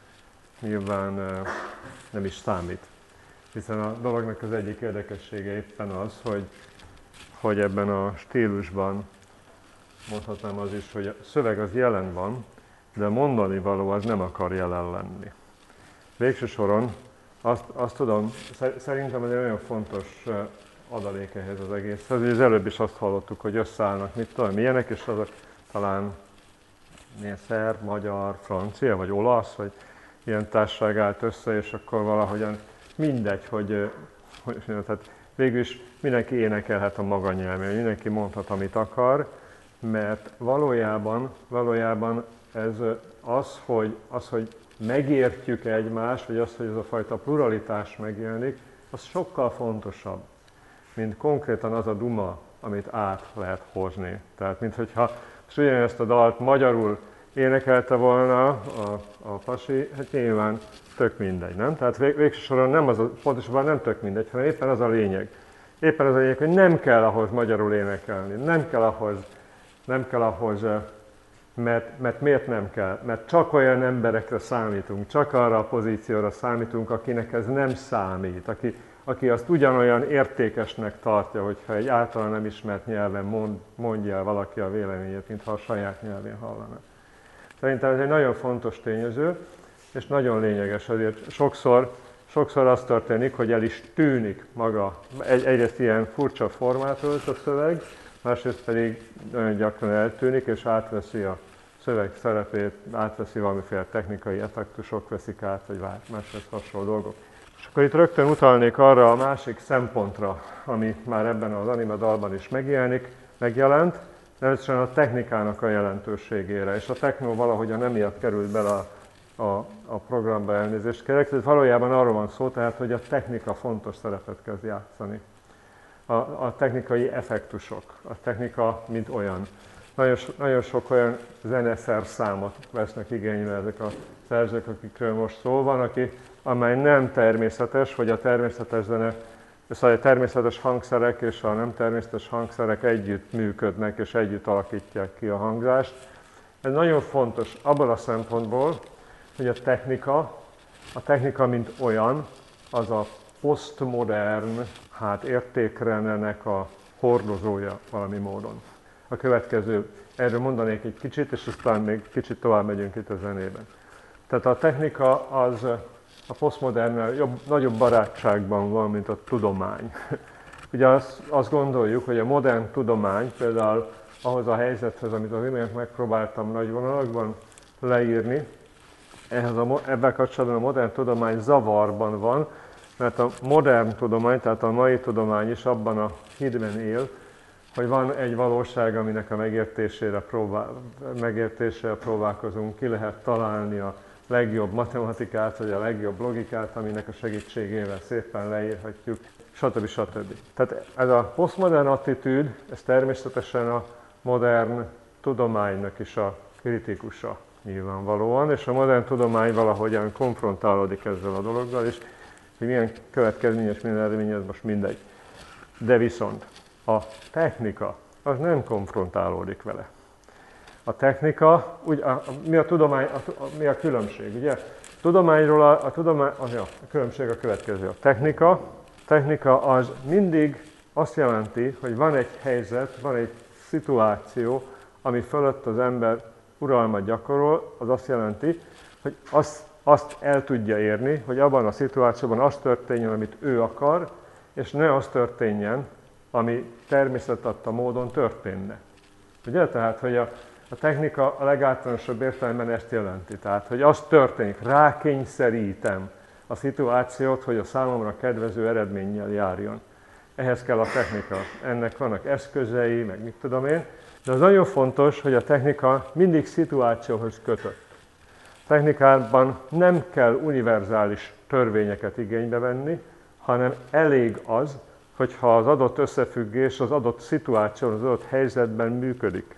nyilván uh, nem is számít. Hiszen a dolognak az egyik érdekessége éppen az, hogy, hogy ebben a stílusban mondhatnám az is, hogy a szöveg az jelen van, de a mondani való az nem akar jelen lenni. Végső soron azt, azt tudom, szerintem ez egy olyan fontos uh, adalék ehhez az egészhez. Az előbb is azt hallottuk, hogy összeállnak, mit tudom, milyenek, és azok talán milyen szerb, magyar, francia, vagy olasz, vagy ilyen társaság állt össze, és akkor valahogyan mindegy, hogy, hogy tehát végül is mindenki énekelhet a maga nyelvén, mindenki mondhat, amit akar, mert valójában, valójában ez az, hogy, az, hogy megértjük egymást, vagy az, hogy ez a fajta pluralitás megjelenik, az sokkal fontosabb, mint konkrétan az a duma, amit át lehet hozni. Tehát, minthogyha ugyanezt a dalt magyarul énekelte volna a, a pasi, hát nyilván tök mindegy, nem? Tehát vég, végső soron nem az a, pontosabban nem tök mindegy, hanem éppen az a lényeg. Éppen az a lényeg, hogy nem kell ahhoz magyarul énekelni, nem kell ahhoz, nem kell ahhoz, mert, mert miért nem kell? Mert csak olyan emberekre számítunk, csak arra a pozícióra számítunk, akinek ez nem számít, aki, aki azt ugyanolyan értékesnek tartja, hogyha egy általán nem ismert nyelven mond, mondja el valaki a véleményét, mintha a saját nyelvén hallaná. Szerintem ez egy nagyon fontos tényező, és nagyon lényeges. Azért sokszor, sokszor az történik, hogy el is tűnik maga, egy, egyrészt ilyen furcsa formát ölt a szöveg, másrészt pedig nagyon gyakran eltűnik, és átveszi a szöveg szerepét, átveszi valamiféle technikai effektusok, veszik át, vagy másrészt hasonló dolgok. És akkor itt rögtön utalnék arra a másik szempontra, ami már ebben az anima dalban is megjelenik, megjelent, nevezetesen a technikának a jelentőségére, és a techno valahogyan emiatt került bele a, a, a programba, elnézést kérek. Tehát valójában arról van szó, tehát, hogy a technika fontos szerepet kezd játszani. A, a technikai effektusok, a technika mint olyan. Nagyon, nagyon sok olyan zeneszerszámot vesznek igénybe ezek a szerzők, akikről most szó van, aki, amely nem természetes, vagy a természetes zene, szóval a természetes hangszerek és a nem természetes hangszerek együtt működnek, és együtt alakítják ki a hangzást. Ez nagyon fontos abban a szempontból, hogy a technika, a technika mint olyan, az a posztmodern, hát értékrendenek a, hordozója valami módon. A következő, erről mondanék egy kicsit, és aztán még kicsit tovább megyünk itt a zenében. Tehát a technika az a posztmodernnel jobb, nagyobb barátságban van, mint a tudomány. Ugye azt, azt gondoljuk, hogy a modern tudomány például ahhoz a helyzethez, amit az imént megpróbáltam nagy vonalakban leírni, ehhez a, ebben kapcsolatban a modern tudomány zavarban van, mert a modern tudomány, tehát a mai tudomány is abban a hitben él, hogy van egy valóság, aminek a megértésére, próbál, megértésére próbálkozunk, ki lehet találni a legjobb matematikát, vagy a legjobb logikát, aminek a segítségével szépen leírhatjuk, stb. stb. Tehát ez a posztmodern attitűd, ez természetesen a modern tudománynak is a kritikusa nyilvánvalóan, és a modern tudomány valahogyan konfrontálódik ezzel a dologgal, és hogy milyen következményes, milyen eredmény, ez most mindegy. De viszont a technika az nem konfrontálódik vele. A technika, úgy, a, a, mi, a tudomány, a, a, mi a különbség? Ugye? A tudományról a, a, tudomány, a, ja, a különbség a következő. A technika, technika az mindig azt jelenti, hogy van egy helyzet, van egy szituáció, ami fölött az ember uralmat gyakorol, az azt jelenti, hogy azt, azt el tudja érni, hogy abban a szituációban az történjen, amit ő akar, és ne az történjen, ami természetadta módon történne. Ugye? Tehát, hogy a, a technika a legáltalánosabb értelemben ezt jelenti. Tehát, hogy az történik, rákényszerítem a szituációt, hogy a számomra kedvező eredménnyel járjon. Ehhez kell a technika. Ennek vannak eszközei, meg mit tudom én, de az nagyon fontos, hogy a technika mindig szituációhoz kötött. A technikában nem kell univerzális törvényeket igénybe venni, hanem elég az, hogyha az adott összefüggés az adott szituáción, az adott helyzetben működik.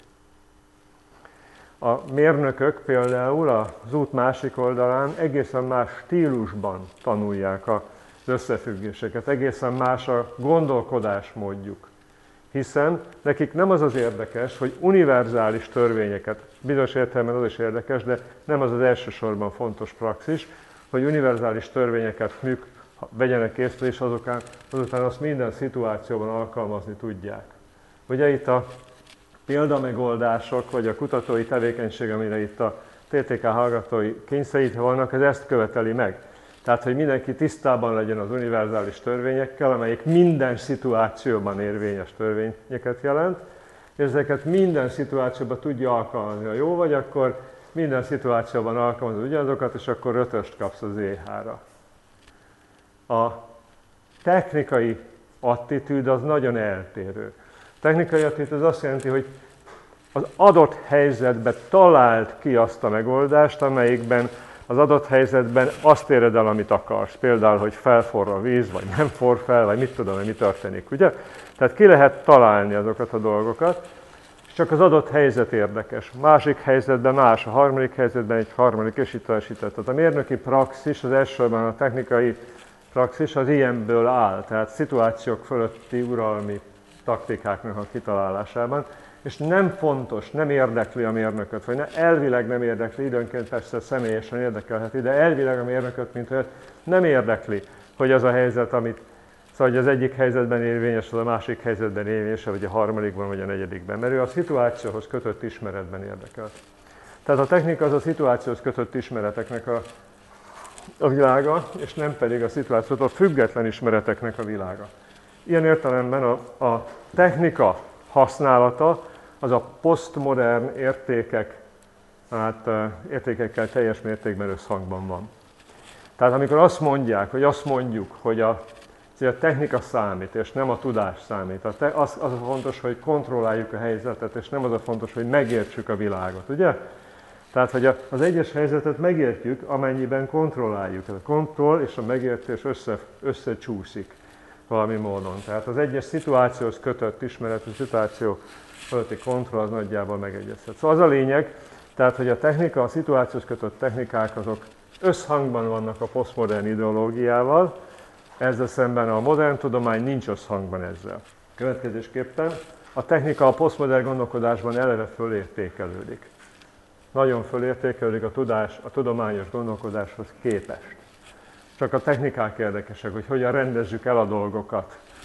A mérnökök például az út másik oldalán egészen más stílusban tanulják az összefüggéseket, egészen más a gondolkodásmódjuk. Hiszen nekik nem az az érdekes, hogy univerzális törvényeket, bizonyos értelemben az is érdekes, de nem az az elsősorban fontos praxis, hogy univerzális törvényeket műk, vegyenek észre, és azután, azután azt minden szituációban alkalmazni tudják. Ugye itt a példamegoldások, vagy a kutatói tevékenység, amire itt a té té ká hallgatói kényszerítve vannak, ez ezt követeli meg. Tehát, hogy mindenki tisztában legyen az univerzális törvényekkel, amelyik minden szituációban érvényes törvényeket jelent, és ezeket minden szituációban tudja alkalmazni. Ha jó vagy, akkor minden szituációban alkalmazod ugyanazokat, és akkor ötöst kapsz az é há-ra. A technikai attitűd az nagyon eltérő. A technikai attitűd az azt jelenti, hogy az adott helyzetben találd ki azt a megoldást, amelyikben az adott helyzetben azt éred el, amit akarsz. Például, hogy felforr a víz, vagy nem forr fel, vagy mit tudom, hogy mi történik, ugye? Tehát ki lehet találni azokat a dolgokat, és csak az adott helyzet érdekes. Másik helyzetben más, a harmadik helyzetben egy harmadik, és itt és itt. Tehát a mérnöki praxis, az elsősorban a technikai praxis az ilyenből áll, tehát szituációk fölötti uralmi taktikáknak a kitalálásában, és nem fontos, nem érdekli a mérnököt, vagy ne, elvileg nem érdekli, időnként persze személyesen érdekelheti, de elvileg a mérnököt, mint hogy nem érdekli, hogy az a helyzet, amit, szóval hogy az egyik helyzetben érvényes, az a másik helyzetben érvényes, vagy a harmadikban, vagy a negyedikben, mert ő a szituációhoz kötött ismeretben érdekel. Tehát a technika az a szituációhoz kötött ismereteknek a, a világa, és nem pedig a szituációtól független ismereteknek a világa. Ilyen értelemben a, a technika használata az a posztmodern értékek, hát értékekkel teljes mértékben összhangban van. Tehát amikor azt mondják, hogy azt mondjuk, hogy a, a technika számít, és nem a tudás számít, az, az a fontos, hogy kontrolláljuk a helyzetet, és nem az a fontos, hogy megértsük a világot, ugye? Tehát, hogy az egyes helyzetet megértjük, amennyiben kontrolláljuk. Ez a kontroll és a megértés össze, összecsúszik valami módon. Tehát az egyes szituációhoz kötött ismeretű szituáció fölötti kontroll az nagyjából megegyezhet. Szóval az a lényeg, tehát, hogy a technika, a szituációhoz kötött technikák azok összhangban vannak a posztmodern ideológiával, ezzel szemben a modern tudomány nincs összhangban ezzel. Következésképpen a technika a posztmodern gondolkodásban eleve fölértékelődik. Nagyon fölértékelődik a tudás, a tudományos gondolkodáshoz képest. Csak a technikák érdekesek, hogy hogyan rendezzük el a dolgokat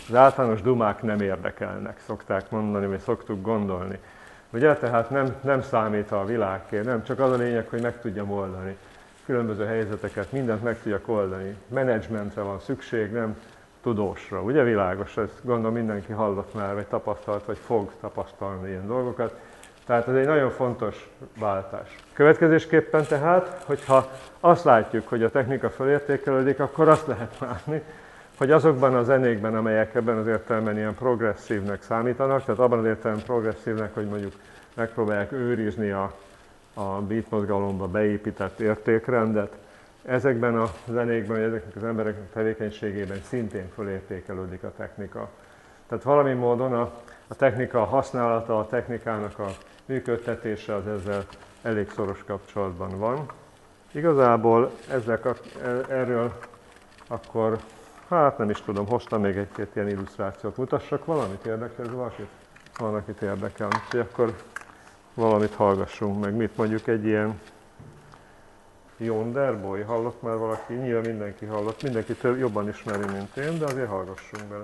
az általános dumák nem érdekelnek, szokták mondani, vagy szoktuk gondolni. Ugye, tehát nem, nem számít a világkép, nem csak az a lényeg, hogy meg tudjam oldani különböző helyzeteket, mindent meg tudjak oldani. Menedzsmentre van szükség, nem tudósra. Ugye világos, ezt gondolom mindenki hallott már, vagy tapasztalt, vagy fog tapasztalni ilyen dolgokat. Tehát ez egy nagyon fontos váltás. Következésképpen tehát, hogyha azt látjuk, hogy a technika fölértékelődik, akkor azt lehet látni, hogy azokban a zenékben, amelyek ebben az értelemben ilyen progresszívnek számítanak, tehát abban az értelemben progresszívnek, hogy mondjuk megpróbálják őrizni a, a beat mozgalomba beépített értékrendet, ezekben a zenékben, vagy ezeknek az embereknek tevékenységében szintén fölértékelődik a technika. Tehát valami módon a, a technika használata, a technikának a működtetése az ezzel elég szoros kapcsolatban van. Igazából ezzel, erről akkor, hát nem is tudom, hoztam még egy-két ilyen illusztrációt. Mutassak valamit, érdekel valakit? Van, akit érdekel. Úgyhogy akkor valamit hallgassunk meg. Mit mondjuk egy ilyen Yonderboy? Hallott már valaki? Nyilván mindenki hallott. Mindenki több, jobban ismeri, mint én, de azért hallgassunk bele.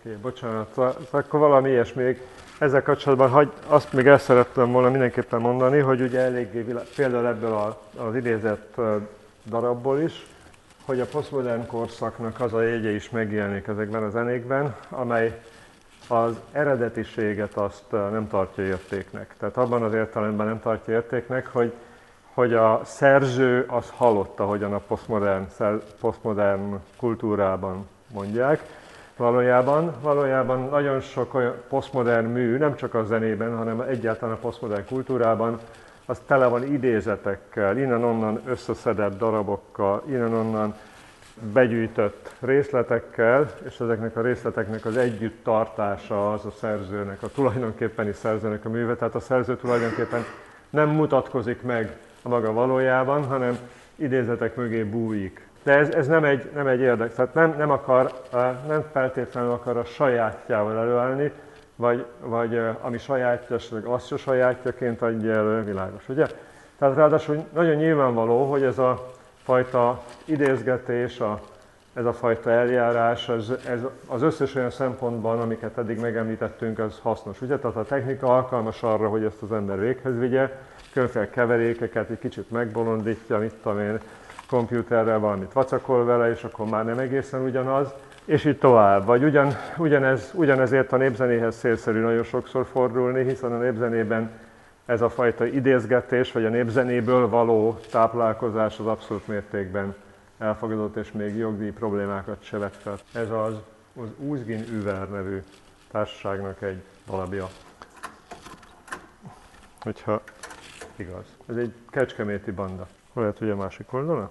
okay, bocsánat, akkor valami ilyesmi. Ezzel kapcsolatban hagy, azt még el szerettem volna mindenképpen mondani, hogy ugye eléggé vilá... például ebből a, az idézett darabból is, hogy a posztmodern korszaknak az a jegye is megjelenik ezekben a zenékben, amely az eredetiséget azt nem tartja értéknek. Tehát abban az értelemben nem tartja értéknek, hogy, hogy a szerző az halott, ahogyan a posztmodern, posztmodern kultúrában mondják. Valójában, valójában nagyon sok olyan posztmodern mű, nem csak a zenében, hanem egyáltalán a posztmodern kultúrában, az tele van idézetekkel, innen-onnan összeszedett darabokkal, innen-onnan begyűjtött részletekkel, és ezeknek a részleteknek az együtt tartása az a szerzőnek, a tulajdonképpeni szerzőnek a műve. Tehát a szerző tulajdonképpen nem mutatkozik meg a maga valójában, hanem idézetek mögé bújik. De ez, ez nem egy, nem egy érdek, tehát nem, nem, akar, nem feltétlenül akar a sajátjával előállni, vagy, vagy ami sajátja, vagy azt se sajátjaként adja elő, világos, ugye? Tehát ráadásul nagyon nyilvánvaló, hogy ez a fajta idézgetés, a, ez a fajta eljárás, ez, ez az összes olyan szempontban, amiket eddig megemlítettünk, az hasznos. Ugye? Tehát a technika alkalmas arra, hogy ezt az ember véghez vigye, különféle keverékeket egy kicsit megbolondítja, mit tudom én, kompjúterrel valamit vacakol vele, és akkor már nem egészen ugyanaz, és így tovább. Vagy ugyan, ugyanez, ugyanezért a népzenéhez célszerű nagyon sokszor fordulni, hiszen a népzenében ez a fajta idézgetés, vagy a népzenéből való táplálkozás az abszolút mértékben elfogadott, és még jogdíj problémákat se vet fel. Ez az, az Uzgin Über nevű társaságnak egy darabja. Hogyha igaz. Ez egy kecskeméti banda. Hol lehet, hogy a másik oldalon?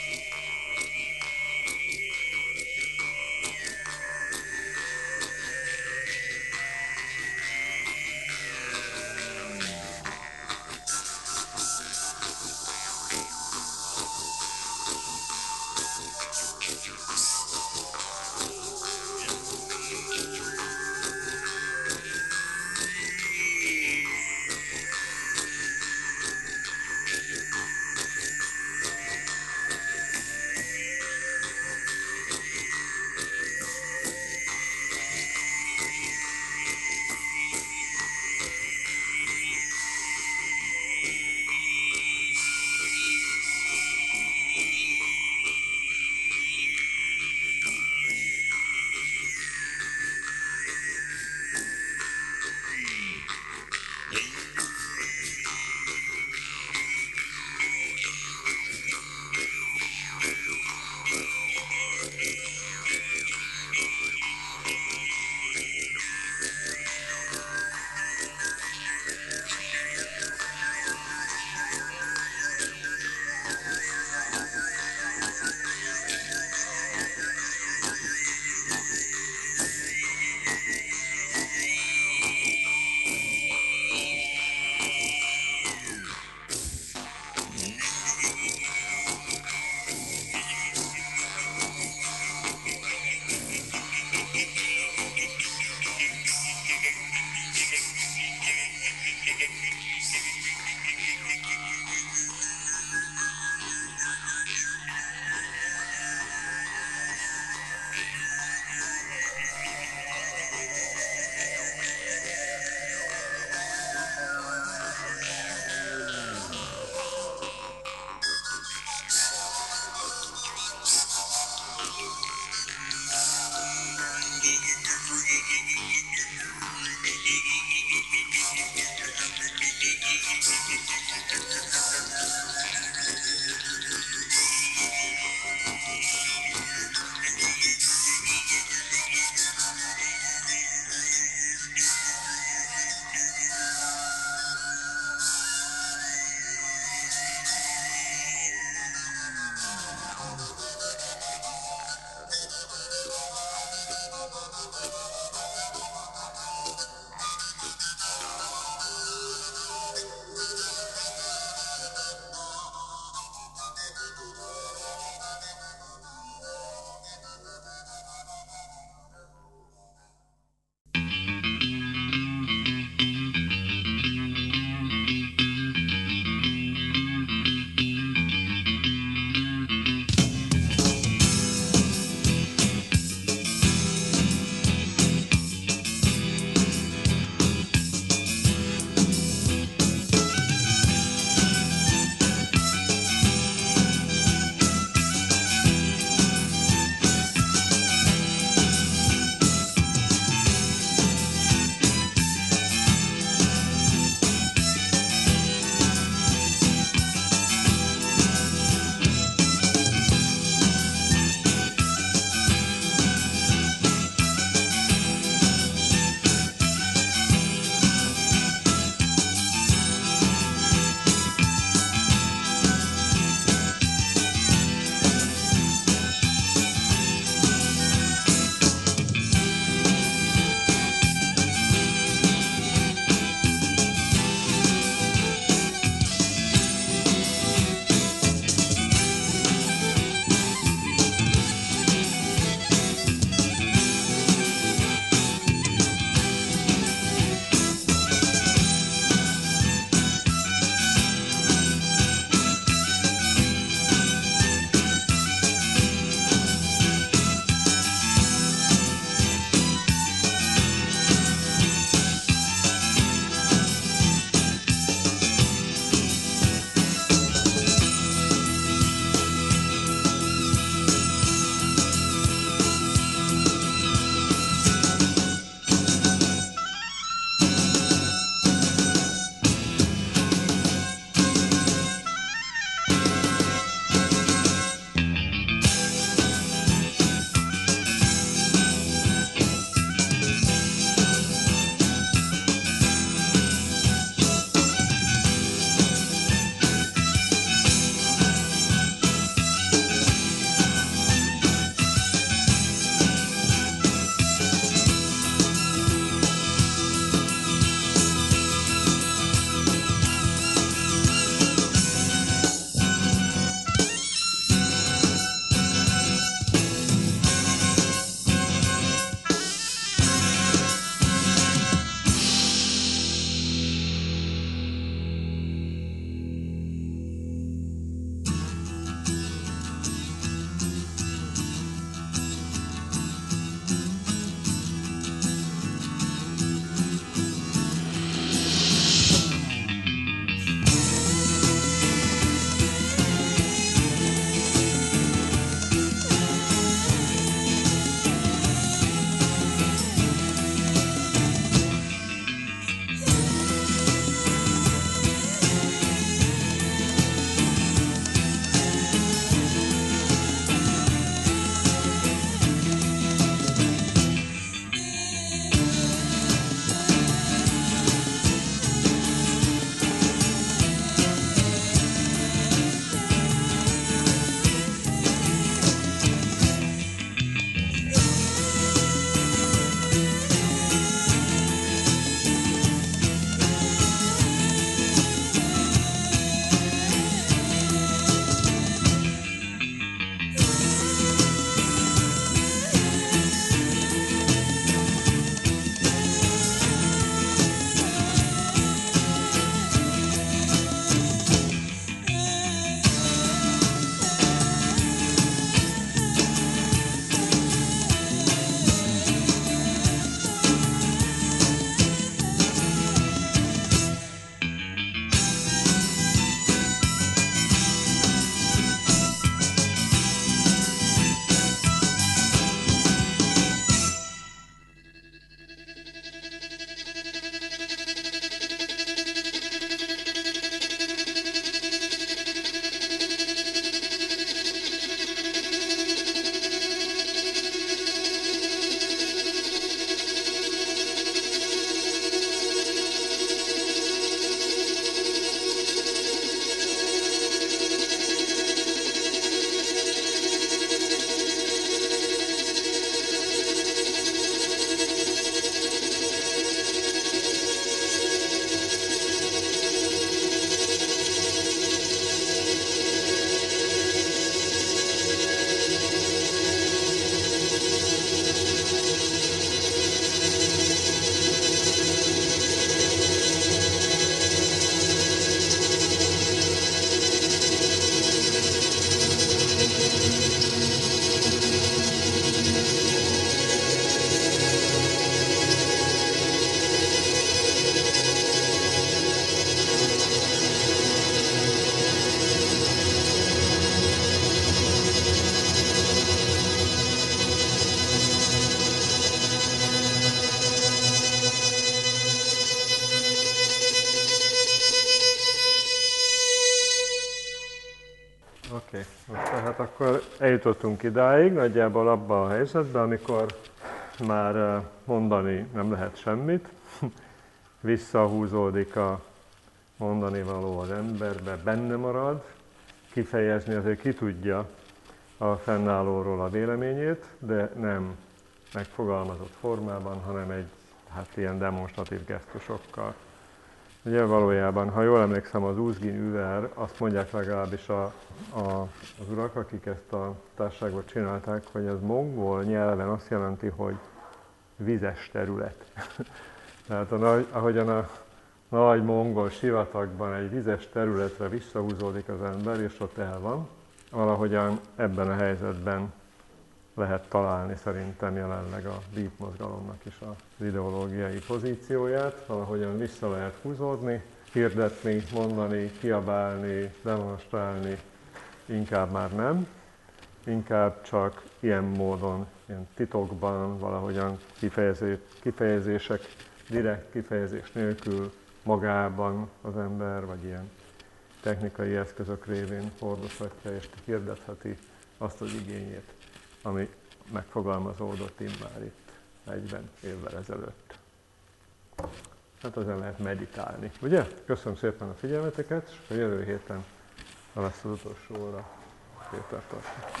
Tehát akkor eljutottunk idáig, nagyjából abba a helyzetbe, amikor már mondani nem lehet semmit, visszahúzódik a mondani való az emberbe, benne marad, kifejezni azért ki tudja a fennállóról a véleményét, de nem megfogalmazott formában, hanem egy hát ilyen demonstratív gesztusokkal. Ugye valójában, ha jól emlékszem, az Uzgin Üver, azt mondják legalábbis a, a, az urak, akik ezt a társaságot csinálták, hogy ez mongol nyelven azt jelenti, hogy vizes terület. Tehát a nagy, ahogyan a nagy mongol sivatagban egy vizes területre visszahúzódik az ember, és ott el van, valahogyan ebben a helyzetben lehet találni szerintem jelenleg a beat mozgalomnak is az ideológiai pozícióját, valahogyan vissza lehet húzódni, hirdetni, mondani, kiabálni, demonstrálni, inkább már nem, inkább csak ilyen módon, ilyen titokban, valahogyan kifejezé, kifejezések, direkt kifejezés nélkül magában az ember, vagy ilyen technikai eszközök révén hordozhatja és hirdetheti azt az igényét, ami megfogalmazódott immár itt negyven évvel ezelőtt. Hát ezen lehet meditálni, ugye? Köszönöm szépen a figyelmeteket, és a jövő héten, ha lesz az utolsó óra, Péter tartja.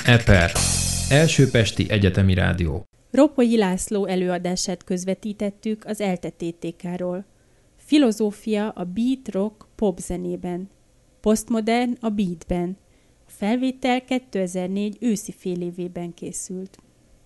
Eper. Első-pesti egyetemi rádió. Ropolyi László előadását közvetítettük az ELTE té té ká-ról. Filozófia a beat rock pop zenében. Posztmodern a beatben. A felvétel kétezer-négy őszi félévében készült.